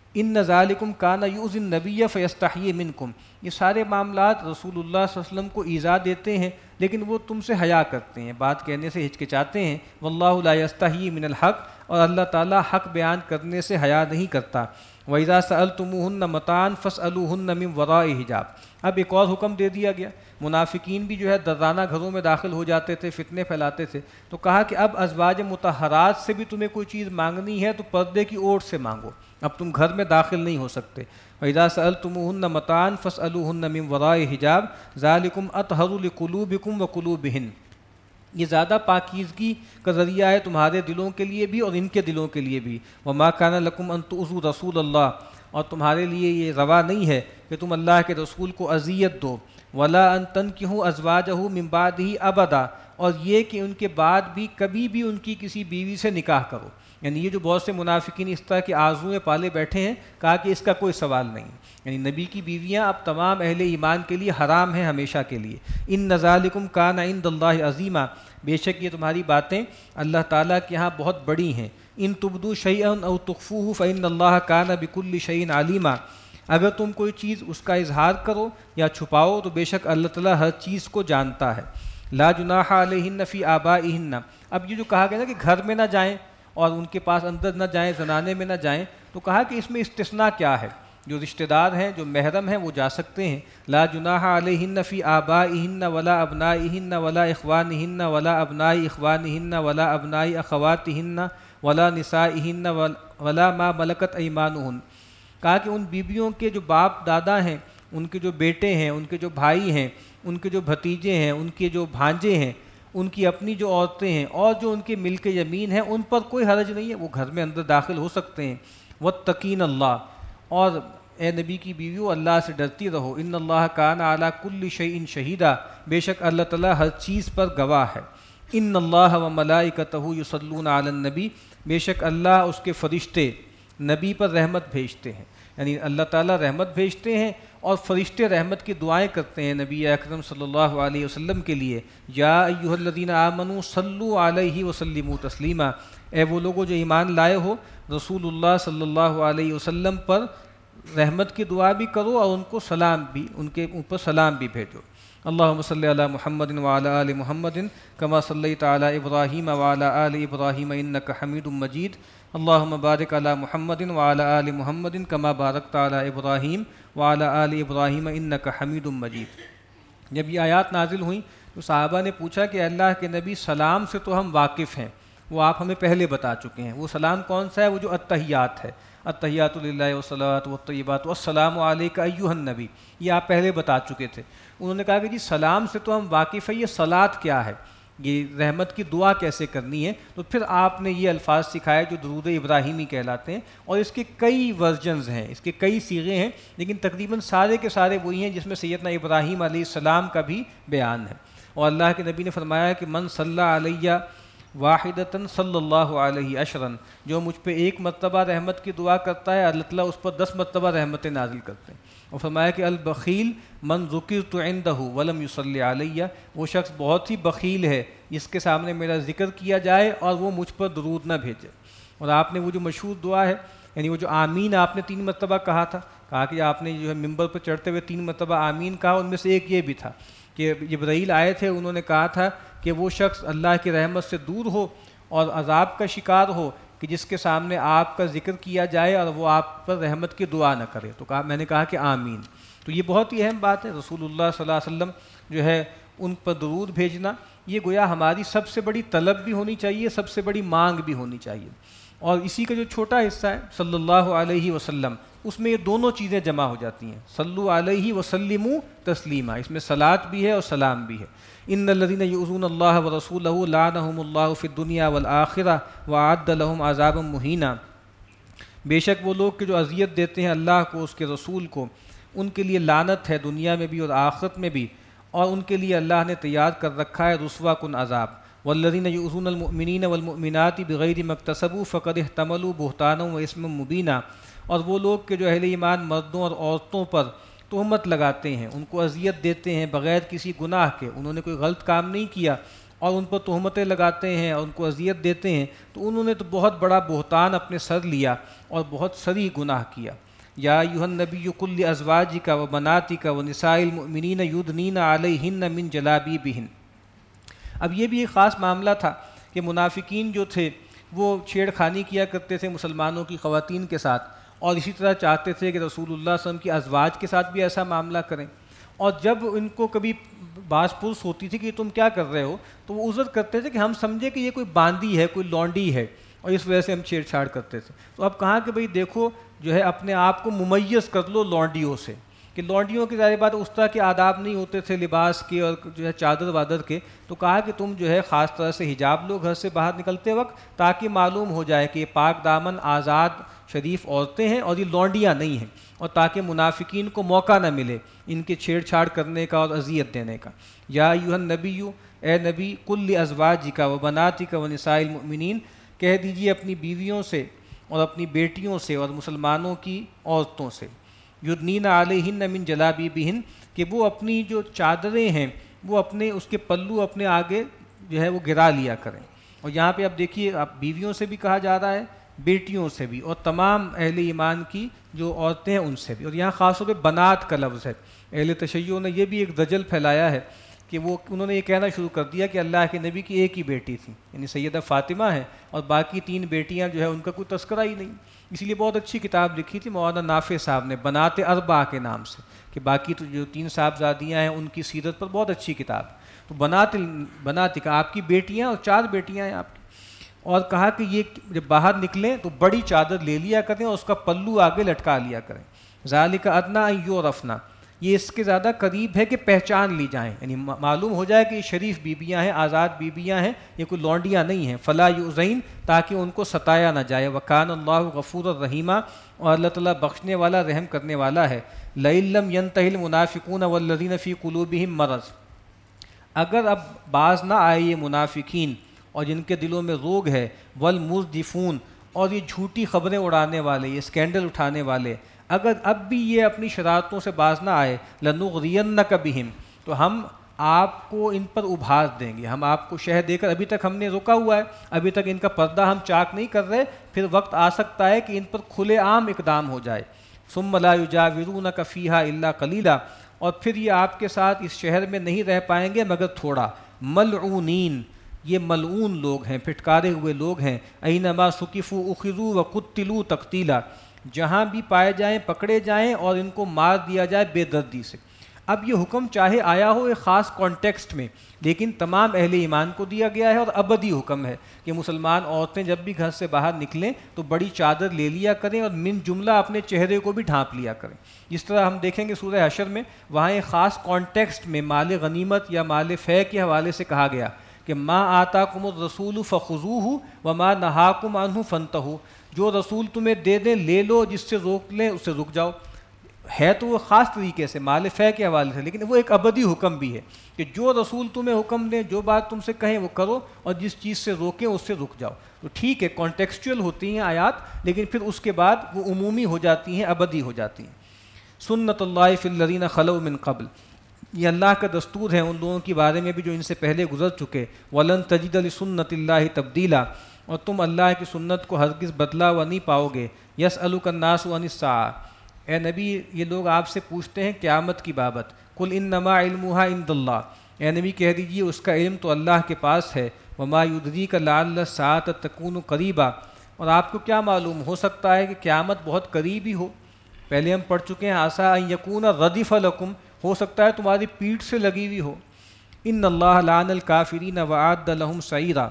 ان ذالکم کان یؤذی النبی فیستحیی منکم، یہ سارے معاملات رسول اللہ صلی اللہ علیہ وسلم کو ایذا دیتے ہیں لیکن وہ تم سے حیا کرتے ہیں، بات کہنے سے ہچکچاتے ہیں۔ واللہ لا یستحیی من الحق، اور اللہ تعالیٰ حق بیان کرنے سے حیا نہیں کرتا۔ وَإِذَا سَأَلْتُمُوهُنَّ مَتَاعًا فَاسْأَلُوهُنَّ مِنْ وَرَاءِ حِجَاب، اب ایک اور حکم دے دیا گیا۔ منافقین بھی جو ہے درانہ گھروں میں داخل ہو جاتے تھے، فتنے پھیلاتے تھے، تو کہا کہ اب ازواج مطہرات سے بھی تمہیں کوئی چیز مانگنی ہے تو پردے کی اوٹ سے مانگو، اب تم گھر میں داخل نہیں ہو سکتے۔ وَإِذَا سَأَلْتُمُوهُنَّ مَتَاعًا فَاسْأَلُوهُنَّ مِنْ وَرَاءِ حِجَاب ذَلِكُمْ أَطْهَرُ لِقُلُوبِكُمْ وَقُلُوبِهِنَّ، یہ زیادہ پاکیزگی کا ذریعہ ہے تمہارے دلوں کے لیے بھی اور ان کے دلوں کے لیے بھی۔ وَمَا كَانَ لَكُمْ أَن تُؤْذُوا رَسُولَ اللَّهِ، اور تمہارے لیے یہ روا نہیں ہے کہ تم اللہ کے رسول کو اذیت دو۔ وَلَا أَن تَنكِحُوا أَزْوَاجَهُ مِن بَعْدِهِ أَبَدًا، اور یہ کہ ان کے بعد بھی کبھی بھی ان کی کسی بیوی سے نکاح کرو۔ یعنی یہ جو بہت سے منافقین اس طرح کے آرزوئیں پالے بیٹھے ہیں، کہا کہ اس کا کوئی سوال نہیں، یعنی نبی کی بیویاں اب تمام اہل ایمان کے لیے حرام ہیں ہمیشہ کے لیے۔ ان ذالکم کان عند اللہ عظیما، بے شک یہ تمہاری باتیں اللہ تعالیٰ کے یہاں بہت بڑی ہیں۔ ان تبدو شیئا او تخفوہ فإن اللہ کان بکل شیء علیما، اگر تم کوئی چیز اس کا اظہار کرو یا چھپاؤ تو بے شک اللہ تعالیٰ ہر چیز کو جانتا ہے۔ لا جناح علیہن فی آبائہن، اب یہ جو کہا گیا نا کہ گھر میں نہ جائیں اور ان کے پاس اندر نہ جائیں، زنانے میں نہ جائیں، تو کہا کہ اس میں استثناء کیا ہے، جو رشتہ دار ہیں، جو محرم ہیں، وہ جا سکتے ہیں۔ لا جناح علیہن فی آبائہن ولا ابنائہن ولا اخوانہن ولا ابناء اخوانہن ولا ابناء اخواتہن ولا نسائہن ولا ما ملکت ایمانہن، کہا کہ ان بیبیوں کے جو باپ دادا ہیں، ان کے جو بیٹے ہیں، ان کے جو بھائی ہیں، ان کے جو بھتیجے ہیں، ان کے جو بھانجے ہیں، ان کی اپنی جو عورتیں ہیں اور جو ان کے ملک یمین ہیں، ان پر کوئی حرج نہیں ہے، وہ گھر میں اندر داخل ہو سکتے ہیں۔ واتقین اللہ، اور اے نبی کی بیویوں اللہ سے ڈرتی رہو۔ ان اللہ کان علی کل شیء شہیدا، بے شک اللہ تعالیٰ ہر چیز پر گواہ ہے۔ ان اللہ و ملائکتہ یصلون علی النبی، بے شک اللہ اس کے فرشتے نبی پر رحمت بھیجتے ہیں، یعنی اللہ تعالیٰ رحمت بھیجتے ہیں اور فرشتے رحمت کی دعائیں کرتے ہیں نبی اکرم صلی اللہ علیہ وسلم کے لیے۔ یا ایھا الذین آمنوا صلوا علیہ وسلموا تسلیما، اے وہ لوگوں جو ایمان لائے ہو، رسول اللہ صلی اللہ علیہ وسلم پر رحمت کی دعا بھی کرو اور ان کو سلام بھی، ان کے اوپر سلام بھی بھیجو۔ اللہم صلی علی محمد وعلی آل محمد کما صلیت علی ابراہیم وعلی آل ابراہیم انک حمید مجید۔ اللہم بارک علی محمد وعلی آل محمد کما بارکت علی ابراہیم وعلی آل ابراہیم انک حمید مجید۔ جب یہ آیات نازل ہوئیں تو صحابہ نے پوچھا کہ اللہ کے نبی سلام سے تو ہم واقف ہیں، وہ آپ ہمیں پہلے بتا چکے ہیں، وہ سلام کون سا ہے؟ وہ جو التحیات ہے، التحیات للہ والصلوات والطیبات والسلام علیک ایھا النبی، یہ آپ پہلے بتا چکے تھے۔ انہوں نے کہا کہ جی سلام سے تو ہم واقف ہیں، یہ صلاۃ کیا ہے، یہ رحمت کی دعا کیسے کرنی ہے؟ تو پھر آپ نے یہ الفاظ سکھائے جو درود ابراہیمی کہلاتے ہیں، اور اس کے کئی ورژنز ہیں، اس کے کئی صیغے ہیں، لیکن تقریباً سارے کے سارے وہی ہیں جس میں سیدنا ابراہیم علیہ السلام کا بھی بیان ہے۔ اور اللہ کے نبی نے فرمایا کہ من صلی علیہ واحدۃ صلی اللہ علیہ عشرًا، جو مجھ پہ ایک مرتبہ رحمت کی دعا کرتا ہے اللہ تعالیٰ اس پر دس مرتبہ رحمتیں نازل کرتے ہیں۔ اور فرمایا کہ البخیل من ذکرت عندہ ولم یصلی علیہ، وہ شخص بہت ہی بخیل ہے جس کے سامنے میرا ذکر کیا جائے اور وہ مجھ پر درود نہ بھیجے۔ اور آپ نے وہ جو مشہور دعا ہے، یعنی وہ جو آمین آپ نے تین مرتبہ کہا تھا، کہا کہ آپ نے جو ہے ممبر پر چڑھتے ہوئے تین مرتبہ آمین کہا، ان میں سے ایک یہ بھی تھا کہ جبرائیل آئے تھے، انہوں نے کہا تھا کہ وہ شخص اللہ کی رحمت سے دور ہو اور عذاب کا شکار ہو کہ جس کے سامنے آپ کا ذکر کیا جائے اور وہ آپ پر رحمت کی دعا نہ کرے، تو کہا میں نے کہا کہ آمین۔ تو یہ بہت ہی اہم بات ہے، رسول اللہ صلی اللہ علیہ وسلم جو ہے ان پر درود بھیجنا، یہ گویا ہماری سب سے بڑی طلب بھی ہونی چاہیے، سب سے بڑی مانگ بھی ہونی چاہیے۔ اور اسی کا جو چھوٹا حصہ ہے صلی اللہ علیہ وسلم، اس میں یہ دونوں چیزیں جمع ہو جاتی ہیں، صلو علیہ وسلموا تسلیما، اس میں صلاۃ بھی ہے اور سلام بھی ہے۔ ان الذین یؤذون اللہ ورسولہ لعنہم اللہ فی الدنیا والآخرہ وأعد لهم عذابا مہینا، بے شک وہ لوگ کہ جو اذیت دیتے ہیں اللہ کو، اس کے رسول کو، ان کے لیے لعنت ہے دنیا میں بھی اور آخرت میں بھی، اور ان کے لیے اللہ نے تیار کر رکھا ہے رسوا کن عذاب۔ والذین یؤذون المؤمنین والمؤمنات بغیر ما اکتسبوا فقد احتملوا بہتانا واسما مبینا، اور وہ لوگ کہ جو اہل ایمان مردوں اور عورتوں پر تہمت لگاتے ہیں، ان کو اذیت دیتے ہیں بغیر کسی گناہ کے، انہوں نے کوئی غلط کام نہیں کیا اور ان پر تہمتیں لگاتے ہیں اور ان کو اذیت دیتے ہیں، تو انہوں نے تو بہت بڑا بہتان اپنے سر لیا اور بہت سری گناہ کیا۔ یا ایھا النبی قل لازواجک و بناتک و نساء المؤمنین یدنین علیہن من جلابیبہن۔ اب یہ بھی ایک خاص معاملہ تھا کہ منافقین جو تھے وہ چھیڑ خانی کیا کرتے تھے مسلمانوں کی خواتین کے ساتھ، اور اسی طرح چاہتے تھے کہ رسول اللہ صلی اللہ علیہ وسلم کی ازواج کے ساتھ بھی ایسا معاملہ کریں، اور جب ان کو کبھی باز پرس ہوتی تھی کہ تم کیا کر رہے ہو، تو وہ عذر کرتے تھے کہ ہم سمجھے کہ یہ کوئی باندی ہے، کوئی لونڈی ہے، اور اس وجہ سے ہم چھیڑ چھاڑ کرتے تھے۔ تو اب کہا کہ بھئی دیکھو جو ہے اپنے آپ کو ممیز کر لو لونڈیوں سے، کہ لونڈیوں کی ظاہر بات اس طرح کے آداب نہیں ہوتے تھے لباس کے اور جو ہے چادر وادر کے، تو کہا کہ تم جو ہے خاص طرح سے حجاب لو گھر سے باہر نکلتے وقت، تاکہ معلوم ہو جائے کہ یہ پاک دامن آزاد شریف عورتیں ہیں اور یہ لونڈیاں نہیں ہیں، اور تاکہ منافقین کو موقع نہ ملے ان کے چھیڑ چھاڑ کرنے کا اور اذیت دینے کا۔ یا ایھا النبی، اے نبی، قل لازواجک و بناتک و نساء المؤمنین، کہہ دیجیے اپنی بیویوں سے اور اپنی بیٹیوں سے اور مسلمانوں کی عورتوں سے، یدنین علیہن من جلابیبہن، کہ وہ اپنی جو چادریں ہیں وہ اپنے اس کے پلو اپنے آگے جو ہے وہ گرا لیا کریں۔ اور یہاں پہ اب دیکھیے اب بیویوں سے بھی کہا جا رہا ہے، بیٹیوں سے بھی، اور تمام اہل ایمان کی جو عورتیں ہیں ان سے بھی، اور یہاں خاص طور پہ بنات کا لفظ ہے۔ اہل تشیع نے یہ بھی ایک دجل پھیلایا ہے کہ وہ انہوں نے یہ کہنا شروع کر دیا کہ اللہ کے نبی کی ایک ہی بیٹی تھی، یعنی سیدہ فاطمہ ہے، اور باقی تین بیٹیاں جو ہے ان کا کوئی تذکرہ ہی نہیں۔ اس لیے بہت اچھی کتاب لکھی تھی مولانا نافع صاحب نے بنات اربع کے نام سے، کہ باقی تو جو تین صاحبزادیاں ہیں ان کی سیرت پر بہت اچھی کتاب۔ تو بنات بنات کا آپ کی بیٹیاں اور چار بیٹیاں ہیں آپ کی، اور کہا کہ یہ جب باہر نکلیں تو بڑی چادر لے لیا کریں اور اس کا پلو آگے لٹکا لیا کریں۔ ذالک ادنیٰ ان یعرفن، یہ اس کے زیادہ قریب ہے کہ پہچان لی جائیں، یعنی معلوم ہو جائے کہ یہ شریف بیبیاں ہیں، آزاد بیبیاں ہیں، یہ کوئی لونڈیاں نہیں ہیں۔ فلا یؤذین، تاکہ ان کو ستایا نہ جائے۔ وکان اللہ غفورا رحیما، اور اللہ تعالیٰ بخشنے والا رحم کرنے والا ہے۔ لئن لم ینتہی المنافقون والذین فی قلوبہم مرض، اگر اب باز نہ آئے یہ منافقین اور جن کے دلوں میں روگ ہے، والمردفون، اور یہ جھوٹی خبریں اڑانے والے، یہ اسکینڈل اٹھانے والے، اگر اب بھی یہ اپنی شرارتوں سے باز نہ آئے، لنغرینک بہم، تو ہم آپ کو ان پر ابھار دیں گے، ہم آپ کو شہ دے کر، ابھی تک ہم نے رکا ہوا ہے، ابھی تک ان کا پردہ ہم چاک نہیں کر رہے، پھر وقت آ سکتا ہے کہ ان پر کھلے عام اقدام ہو جائے۔ ثم لا یجاورونک فیہا الا قلیلا، اور پھر یہ آپ کے ساتھ اس شہر میں نہیں رہ پائیں گے مگر تھوڑا۔ ملعونین، یہ ملعون لوگ ہیں، پھٹکارے ہوئے لوگ ہیں۔ اینما ثقفوا اخذوا وقتلوا تقتیلا، جہاں بھی پائے جائیں پکڑے جائیں اور ان کو مار دیا جائے بے دردی سے۔ اب یہ حکم چاہے آیا ہو ایک خاص کانٹیکسٹ میں، لیکن تمام اہل ایمان کو دیا گیا ہے، اور ابدی حکم ہے کہ مسلمان عورتیں جب بھی گھر سے باہر نکلیں تو بڑی چادر لے لیا کریں اور من جملہ اپنے چہرے کو بھی ڈھانپ لیا کریں۔ جس طرح ہم دیکھیں گے سورہ حشر میں، وہاں ایک خاص کانٹیکسٹ میں مال غنیمت یا مال فے کے حوالے سے کہا گیا کہ ما آتاکم الرسول فخذوہ وما نہاکم عنہ فانتہوا، جو رسول تمہیں دے دیں لے لو، جس سے روک لیں اس سے رک جاؤ۔ ہے تو وہ خاص طریقے سے مال فے کے حوالے سے، لیکن وہ ایک ابدی حکم بھی ہے کہ جو رسول تمہیں حکم دیں، جو بات تم سے کہیں وہ کرو، اور جس چیز سے روکیں اس سے رک جاؤ۔ تو ٹھیک ہے کانٹیکسچوئل ہوتی ہیں آیات، لیکن پھر اس کے بعد وہ عمومی ہو جاتی ہیں، ابدی ہو جاتی ہیں۔ سنت اللہ فی الذین خلوا من قبل، یہ اللہ کا دستور ہے ان لوگوں کے بارے میں بھی جو ان سے پہلے گزر چکے۔ وَلَن تَجِدَ لِسُنَّتِ اللَّهِ تَبْدِيلًا، اور تم اللہ کی سنت کو ہرگز بدلا ہوا نہیں پاؤ گے۔ یسألک الناس عن الساعة، اے نبی یہ لوگ آپ سے پوچھتے ہیں قیامت کی بابت۔ قل انما علمها عند اللہ، اے نبی کہہ دیجیے اس کا علم تو اللہ کے پاس ہے۔ وما یدریک لعل الساعة تکون قریبا، اور آپ کو کیا معلوم، ہو سکتا ہے کہ قیامت بہت قریب ہی ہو۔ پہلے ہم پڑھ چکے ہیں عسیٰ ان یکون ردف لکم، ہو سکتا ہے تمہاری پیٹھ سے لگی ہوئی ہو۔ ان اللہ لعن الکافرین وأعد لهم سعیرا،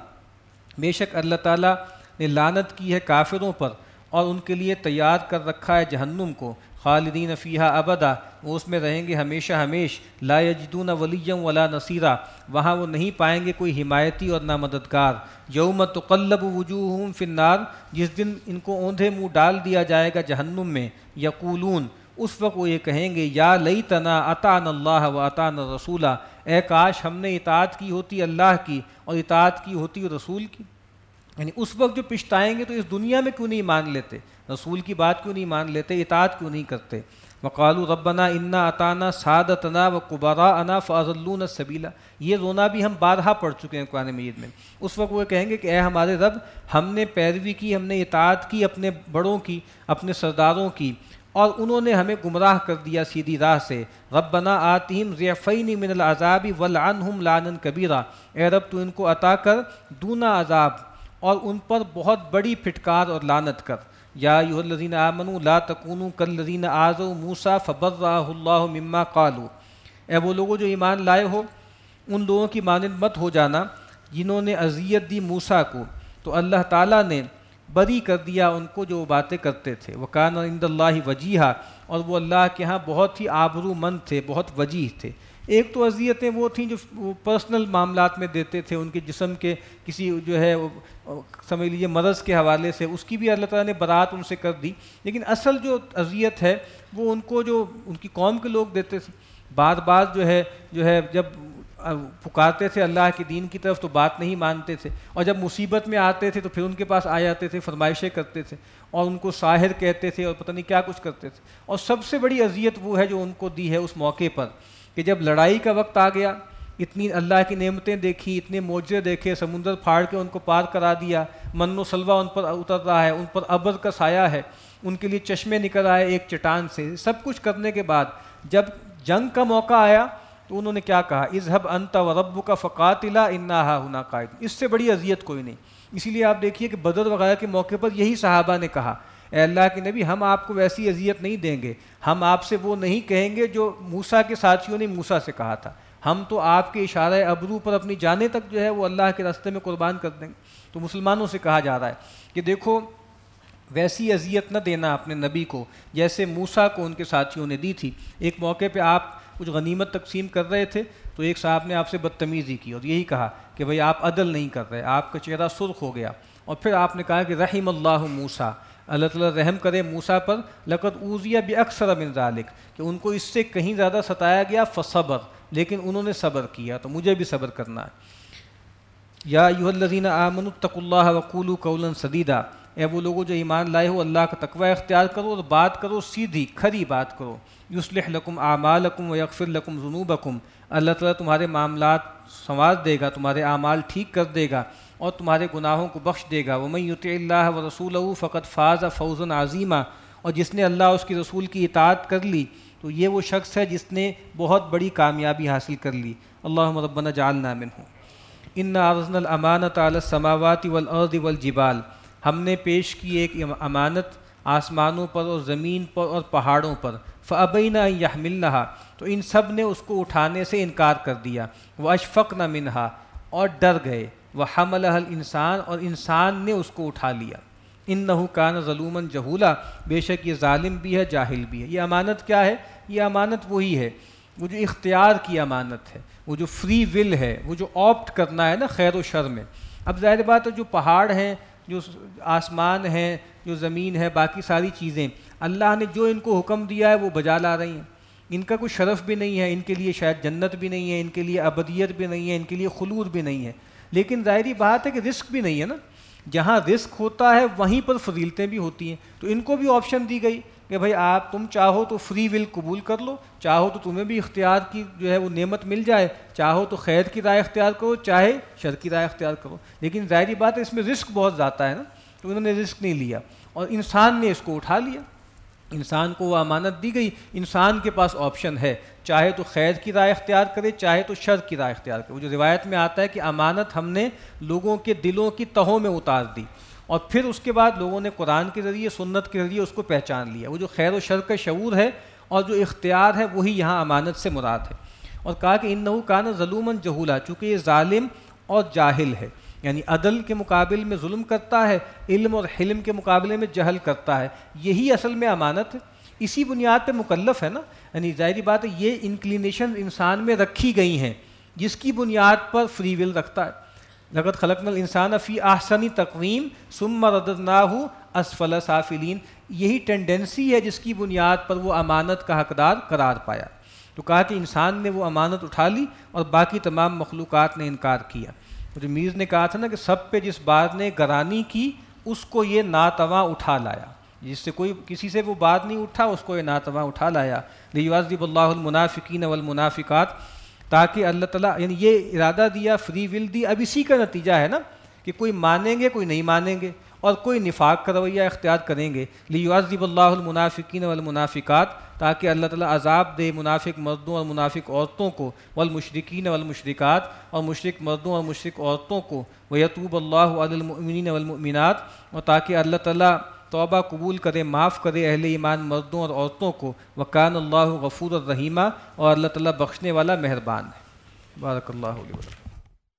بے شک اللہ تعالیٰ نے لعنت کی ہے کافروں پر اور ان کے لیے تیار کر رکھا ہے جہنم کو۔ خالدین فیہا ابدا، وہ اس میں رہیں گے ہمیشہ ہمیش۔ لا یجدون ولیا ولا نصیرا، وہاں وہ نہیں پائیں گے کوئی حمایتی اور نہ مددگار۔ یوم تقلب وجوہہم فی النار، جس دن ان کو اوندھے منہ ڈال دیا جائے گا جہنم میں۔ یقولون، اس وقت وہ یہ کہیں گے، یا لیتنا اطعنا اللہ و اطعنا الرسولا، اے کاش ہم نے اطاعت کی ہوتی اللہ کی اور اطاعت کی ہوتی رسول کی۔ یعنی اس وقت جو پچھتائیں گے تو اس دنیا میں کیوں نہیں مان لیتے، رسول کی بات کیوں نہیں مان لیتے، اطاعت کیوں نہیں کرتے۔ وقالوا ربنا انا اطعنا سادتنا وکبراءنا فاضلونا السبیل. یہ رونا بھی ہم بارہا پڑھ چکے ہیں قرآن مجید میں. اس وقت وہ کہیں گے کہ اے ہمارے رب، ہم نے پیروی کی، ہم نے اطاعت کی اپنے بڑوں کی، اپنے سرداروں کی، اور انہوں نے ہمیں گمراہ کر دیا سیدھی راہ سے. ربنا آتہم ضعفین من العذاب والعنہم لعنا کبیرا. اے رب تو ان کو عطا کر دونا عذاب اور ان پر بہت بڑی پھٹکار اور لعنت کر. یا ایھا الذین آمنوا لا تکونوا کالذین آذوا موسیٰ فبرأہ اللہ مما قالوا. اے وہ لوگوں جو ایمان لائے ہو، ان لوگوں کی مانند مت ہو جانا جنہوں نے اذیت دی موسیٰ کو، تو اللہ تعالیٰ نے بری کر دیا ان کو جو باتیں کرتے تھے. وکان عند اللہ وجیہا، اور وہ اللہ کے ہاں بہت ہی آبرو مند تھے، بہت وجیح تھے. ایک تو اذیتیں وہ تھیں جو پرسنل معاملات میں دیتے تھے، ان کے جسم کے کسی جو ہے سمجھ لیجیے مرض کے حوالے سے، اس کی بھی اللہ تعالیٰ نے برات ان سے کر دی. لیکن اصل جو اذیت ہے وہ ان کو جو ان کی قوم کے لوگ دیتے تھے. بار بار جو ہے جو ہے جب پکارتے تھے اللہ کے دین کی طرف تو بات نہیں مانتے تھے، اور جب مصیبت میں آتے تھے تو پھر ان کے پاس آ جاتے تھے، فرمائشیں کرتے تھے، اور ان کو ساحر کہتے تھے اور پتہ نہیں کیا کچھ کرتے تھے. اور سب سے بڑی اذیت وہ ہے جو ان کو دی ہے اس موقع پر کہ جب لڑائی کا وقت آ گیا، اتنی اللہ کی نعمتیں دیکھی، اتنے معجزے دیکھے، سمندر پھاڑ کے ان کو پار کرا دیا، من و سلوہ ان پر اتر رہا ہے، ان پر ابر کا سایہ ہے، ان کے لیے چشمے نکل آئے ایک چٹان سے. سب کچھ کرنے کے بعد جب جنگ کا موقع آیا تو انہوں نے کیا کہا؟ اذهب انت وربک فقاتلا انا ہاہنا قاعدون. اس سے بڑی اذیت کوئی نہیں. اسی لیے آپ دیکھیے کہ بدر وغیرہ کے موقع پر یہی صحابہ نے کہا اے اللہ کے نبی، ہم آپ کو ویسی اذیت نہیں دیں گے، ہم آپ سے وہ نہیں کہیں گے جو موسیٰ کے ساتھیوں نے موسیٰ سے کہا تھا، ہم تو آپ کے اشارہ ابرو پر اپنی جانیں تک جو ہے وہ اللہ کے راستے میں قربان کر دیں گے. تو مسلمانوں سے کہا جا رہا ہے کہ دیکھو ویسی اذیت نہ دینا اپنے نبی کو جیسے موسیٰ کو ان کے ساتھیوں نے دی تھی. ایک موقع پہ آپ کچھ غنیمت تقسیم کر رہے تھے تو ایک صاحب نے آپ سے بدتمیزی کی اور یہی کہا کہ بھئی آپ عدل نہیں کر رہے، آپ کا چہرہ سرخ ہو گیا. اور پھر آپ نے کہا کہ رحم اللہ موسیٰ، اللہ تعالیٰ رحم کرے موسیٰ پر، لقد اوذی باکثر من ذلک، کہ ان کو اس سے کہیں زیادہ ستایا گیا، فصبر، لیکن انہوں نے صبر کیا، تو مجھے بھی صبر کرنا ہے. یا ایھا الذین آمنوا اتقوا اللہ وقولوا قولا سدیدا. اے وہ لوگوں جو ایمان لائے ہو، اللہ کا تقوی اختیار کرو اور بات کرو سیدھی کھری بات کرو. یصلح لکم اعمالکم ویغفر لکم ذنوبکم. اللہ تعالیٰ تمہارے معاملات سنوار دے گا، تمہارے اعمال ٹھیک کر دے گا اور تمہارے گناہوں کو بخش دے گا. ومن یطع اللہ ورسولہ فقد فاز فوزا عظیما. اور جس نے اللہ اس کی رسول کی اطاعت کر لی تو یہ وہ شخص ہے جس نے بہت بڑی کامیابی حاصل کر لی. اللہم ربنا جعلنا منہم. انا عرضنا الامانۃ علی السماوات والارض والجبال. ہم نے پیش کی ایک امانت آسمانوں پر اور زمین پر اور پہاڑوں پر. فابین ان یحملنھا. تو ان سب نے اس کو اٹھانے سے انکار کر دیا. واشفقن منھا. اور ڈر گئے. وحملھا الانسان. اور انسان نے اس کو اٹھا لیا. انہ کان ظلوما جہولا. بے شک یہ ظالم بھی ہے، جاہل بھی ہے. یہ امانت کیا ہے؟ یہ امانت وہی ہے وہ جو اختیار کی امانت ہے، وہ جو فری ول ہے، وہ جو آپٹ کرنا ہے نا خیر و شر میں. اب ظاہر بات ہے جو پہاڑ ہیں، جو آسمان ہیں، جو زمین ہے، باقی ساری چیزیں اللہ نے جو ان کو حکم دیا ہے وہ بجا لا رہی ہیں. ان کا کوئی شرف بھی نہیں ہے، ان کے لیے شاید جنت بھی نہیں ہے، ان کے لیے ابدیت بھی نہیں ہے، ان کے لیے خلود بھی نہیں ہے. لیکن ظاہری بات ہے کہ رزق بھی نہیں ہے نا. جہاں رزق ہوتا ہے وہیں پر فضیلتیں بھی ہوتی ہیں. تو ان کو بھی آپشن دی گئی کہ بھائی آپ تم چاہو تو فری ول قبول کر لو، چاہو تو تمہیں بھی اختیار کی جو ہے وہ نعمت مل جائے، چاہو تو خیر کی رائے اختیار کرو، چاہے شر کی رائے اختیار کرو. لیکن ظاہری بات ہے اس میں رزق بہت زیادہ ہے نا، تو انہوں نے رزق نہیں لیا اور انسان نے اس کو اٹھا لیا. انسان کو وہ امانت دی گئی، انسان کے پاس آپشن ہے، چاہے تو خیر کی رائے اختیار کرے، چاہے تو شر کی رائے اختیار کرے. وہ جو روایت میں آتا ہے کہ امانت ہم نے لوگوں کے دلوں کی تہوں میں اتار دی اور پھر اس کے بعد لوگوں نے قرآن کے ذریعے، سنت کے ذریعے اس کو پہچان لیا. وہ جو خیر و شر کا شعور ہے اور جو اختیار ہے وہی یہاں امانت سے مراد ہے. اور کہا کہ انہ کان ظلوما جہولا، چونکہ یہ ظالم اور جاہل ہے، یعنی عدل کے مقابل میں ظلم کرتا ہے، علم اور حلم کے مقابلے میں جہل کرتا ہے. یہی اصل میں امانت ہے، اسی بنیاد پہ مکلف ہے نا. یعنی ظاہری بات ہے یہ انکلینیشن انسان میں رکھی گئی ہیں جس کی بنیاد پر فری ول رکھتا ہے. لقد خلقنا الانسان فی احسن تقویم ثم رددناہ اسفل سافلین. یہی ٹینڈنسی ہے جس کی بنیاد پر وہ امانت کا حقدار قرار پایا. تو کہا کہ انسان نے وہ امانت اٹھا لی اور باقی تمام مخلوقات نے انکار کیا. جو میر نے کہا تھا نا کہ سب پہ جس بات نے گرانی کی اس کو یہ ناتواں اٹھا لایا. جس سے کوئی کسی سے وہ بات نہیں اٹھا اس کو یہ ناتواں اٹھا لایا. لیعذب اللہ المنافقین والمنافقات, تاکہ اللہ تعالیٰ یعنی یہ ارادہ دیا, فری ول دی. اب اسی کا نتیجہ ہے نا کہ کوئی مانیں گے کوئی نہیں مانیں گے, اور کوئی نفاق کا رویہ اختیار کریں گے. لیعذب اللہ المنافقین والمنافقات, تاکہ اللہ تعالیٰ عذاب دے منافق مردوں اور منافق عورتوں کو, والمشرکین والمشرکات, اور مشرک مردوں اور مشرک عورتوں کو, ویتوب اللہ علی المؤمنین والمؤمنات, اور تاکہ اللہ تعالیٰ توبہ قبول کرے معاف کرے اہل ایمان مردوں اور عورتوں کو. وکان اللہ غفور الرحیمہ, اور اللہ تعالیٰ بخشنے والا مہربان ہے. بارک اللہ علیہ وسلم.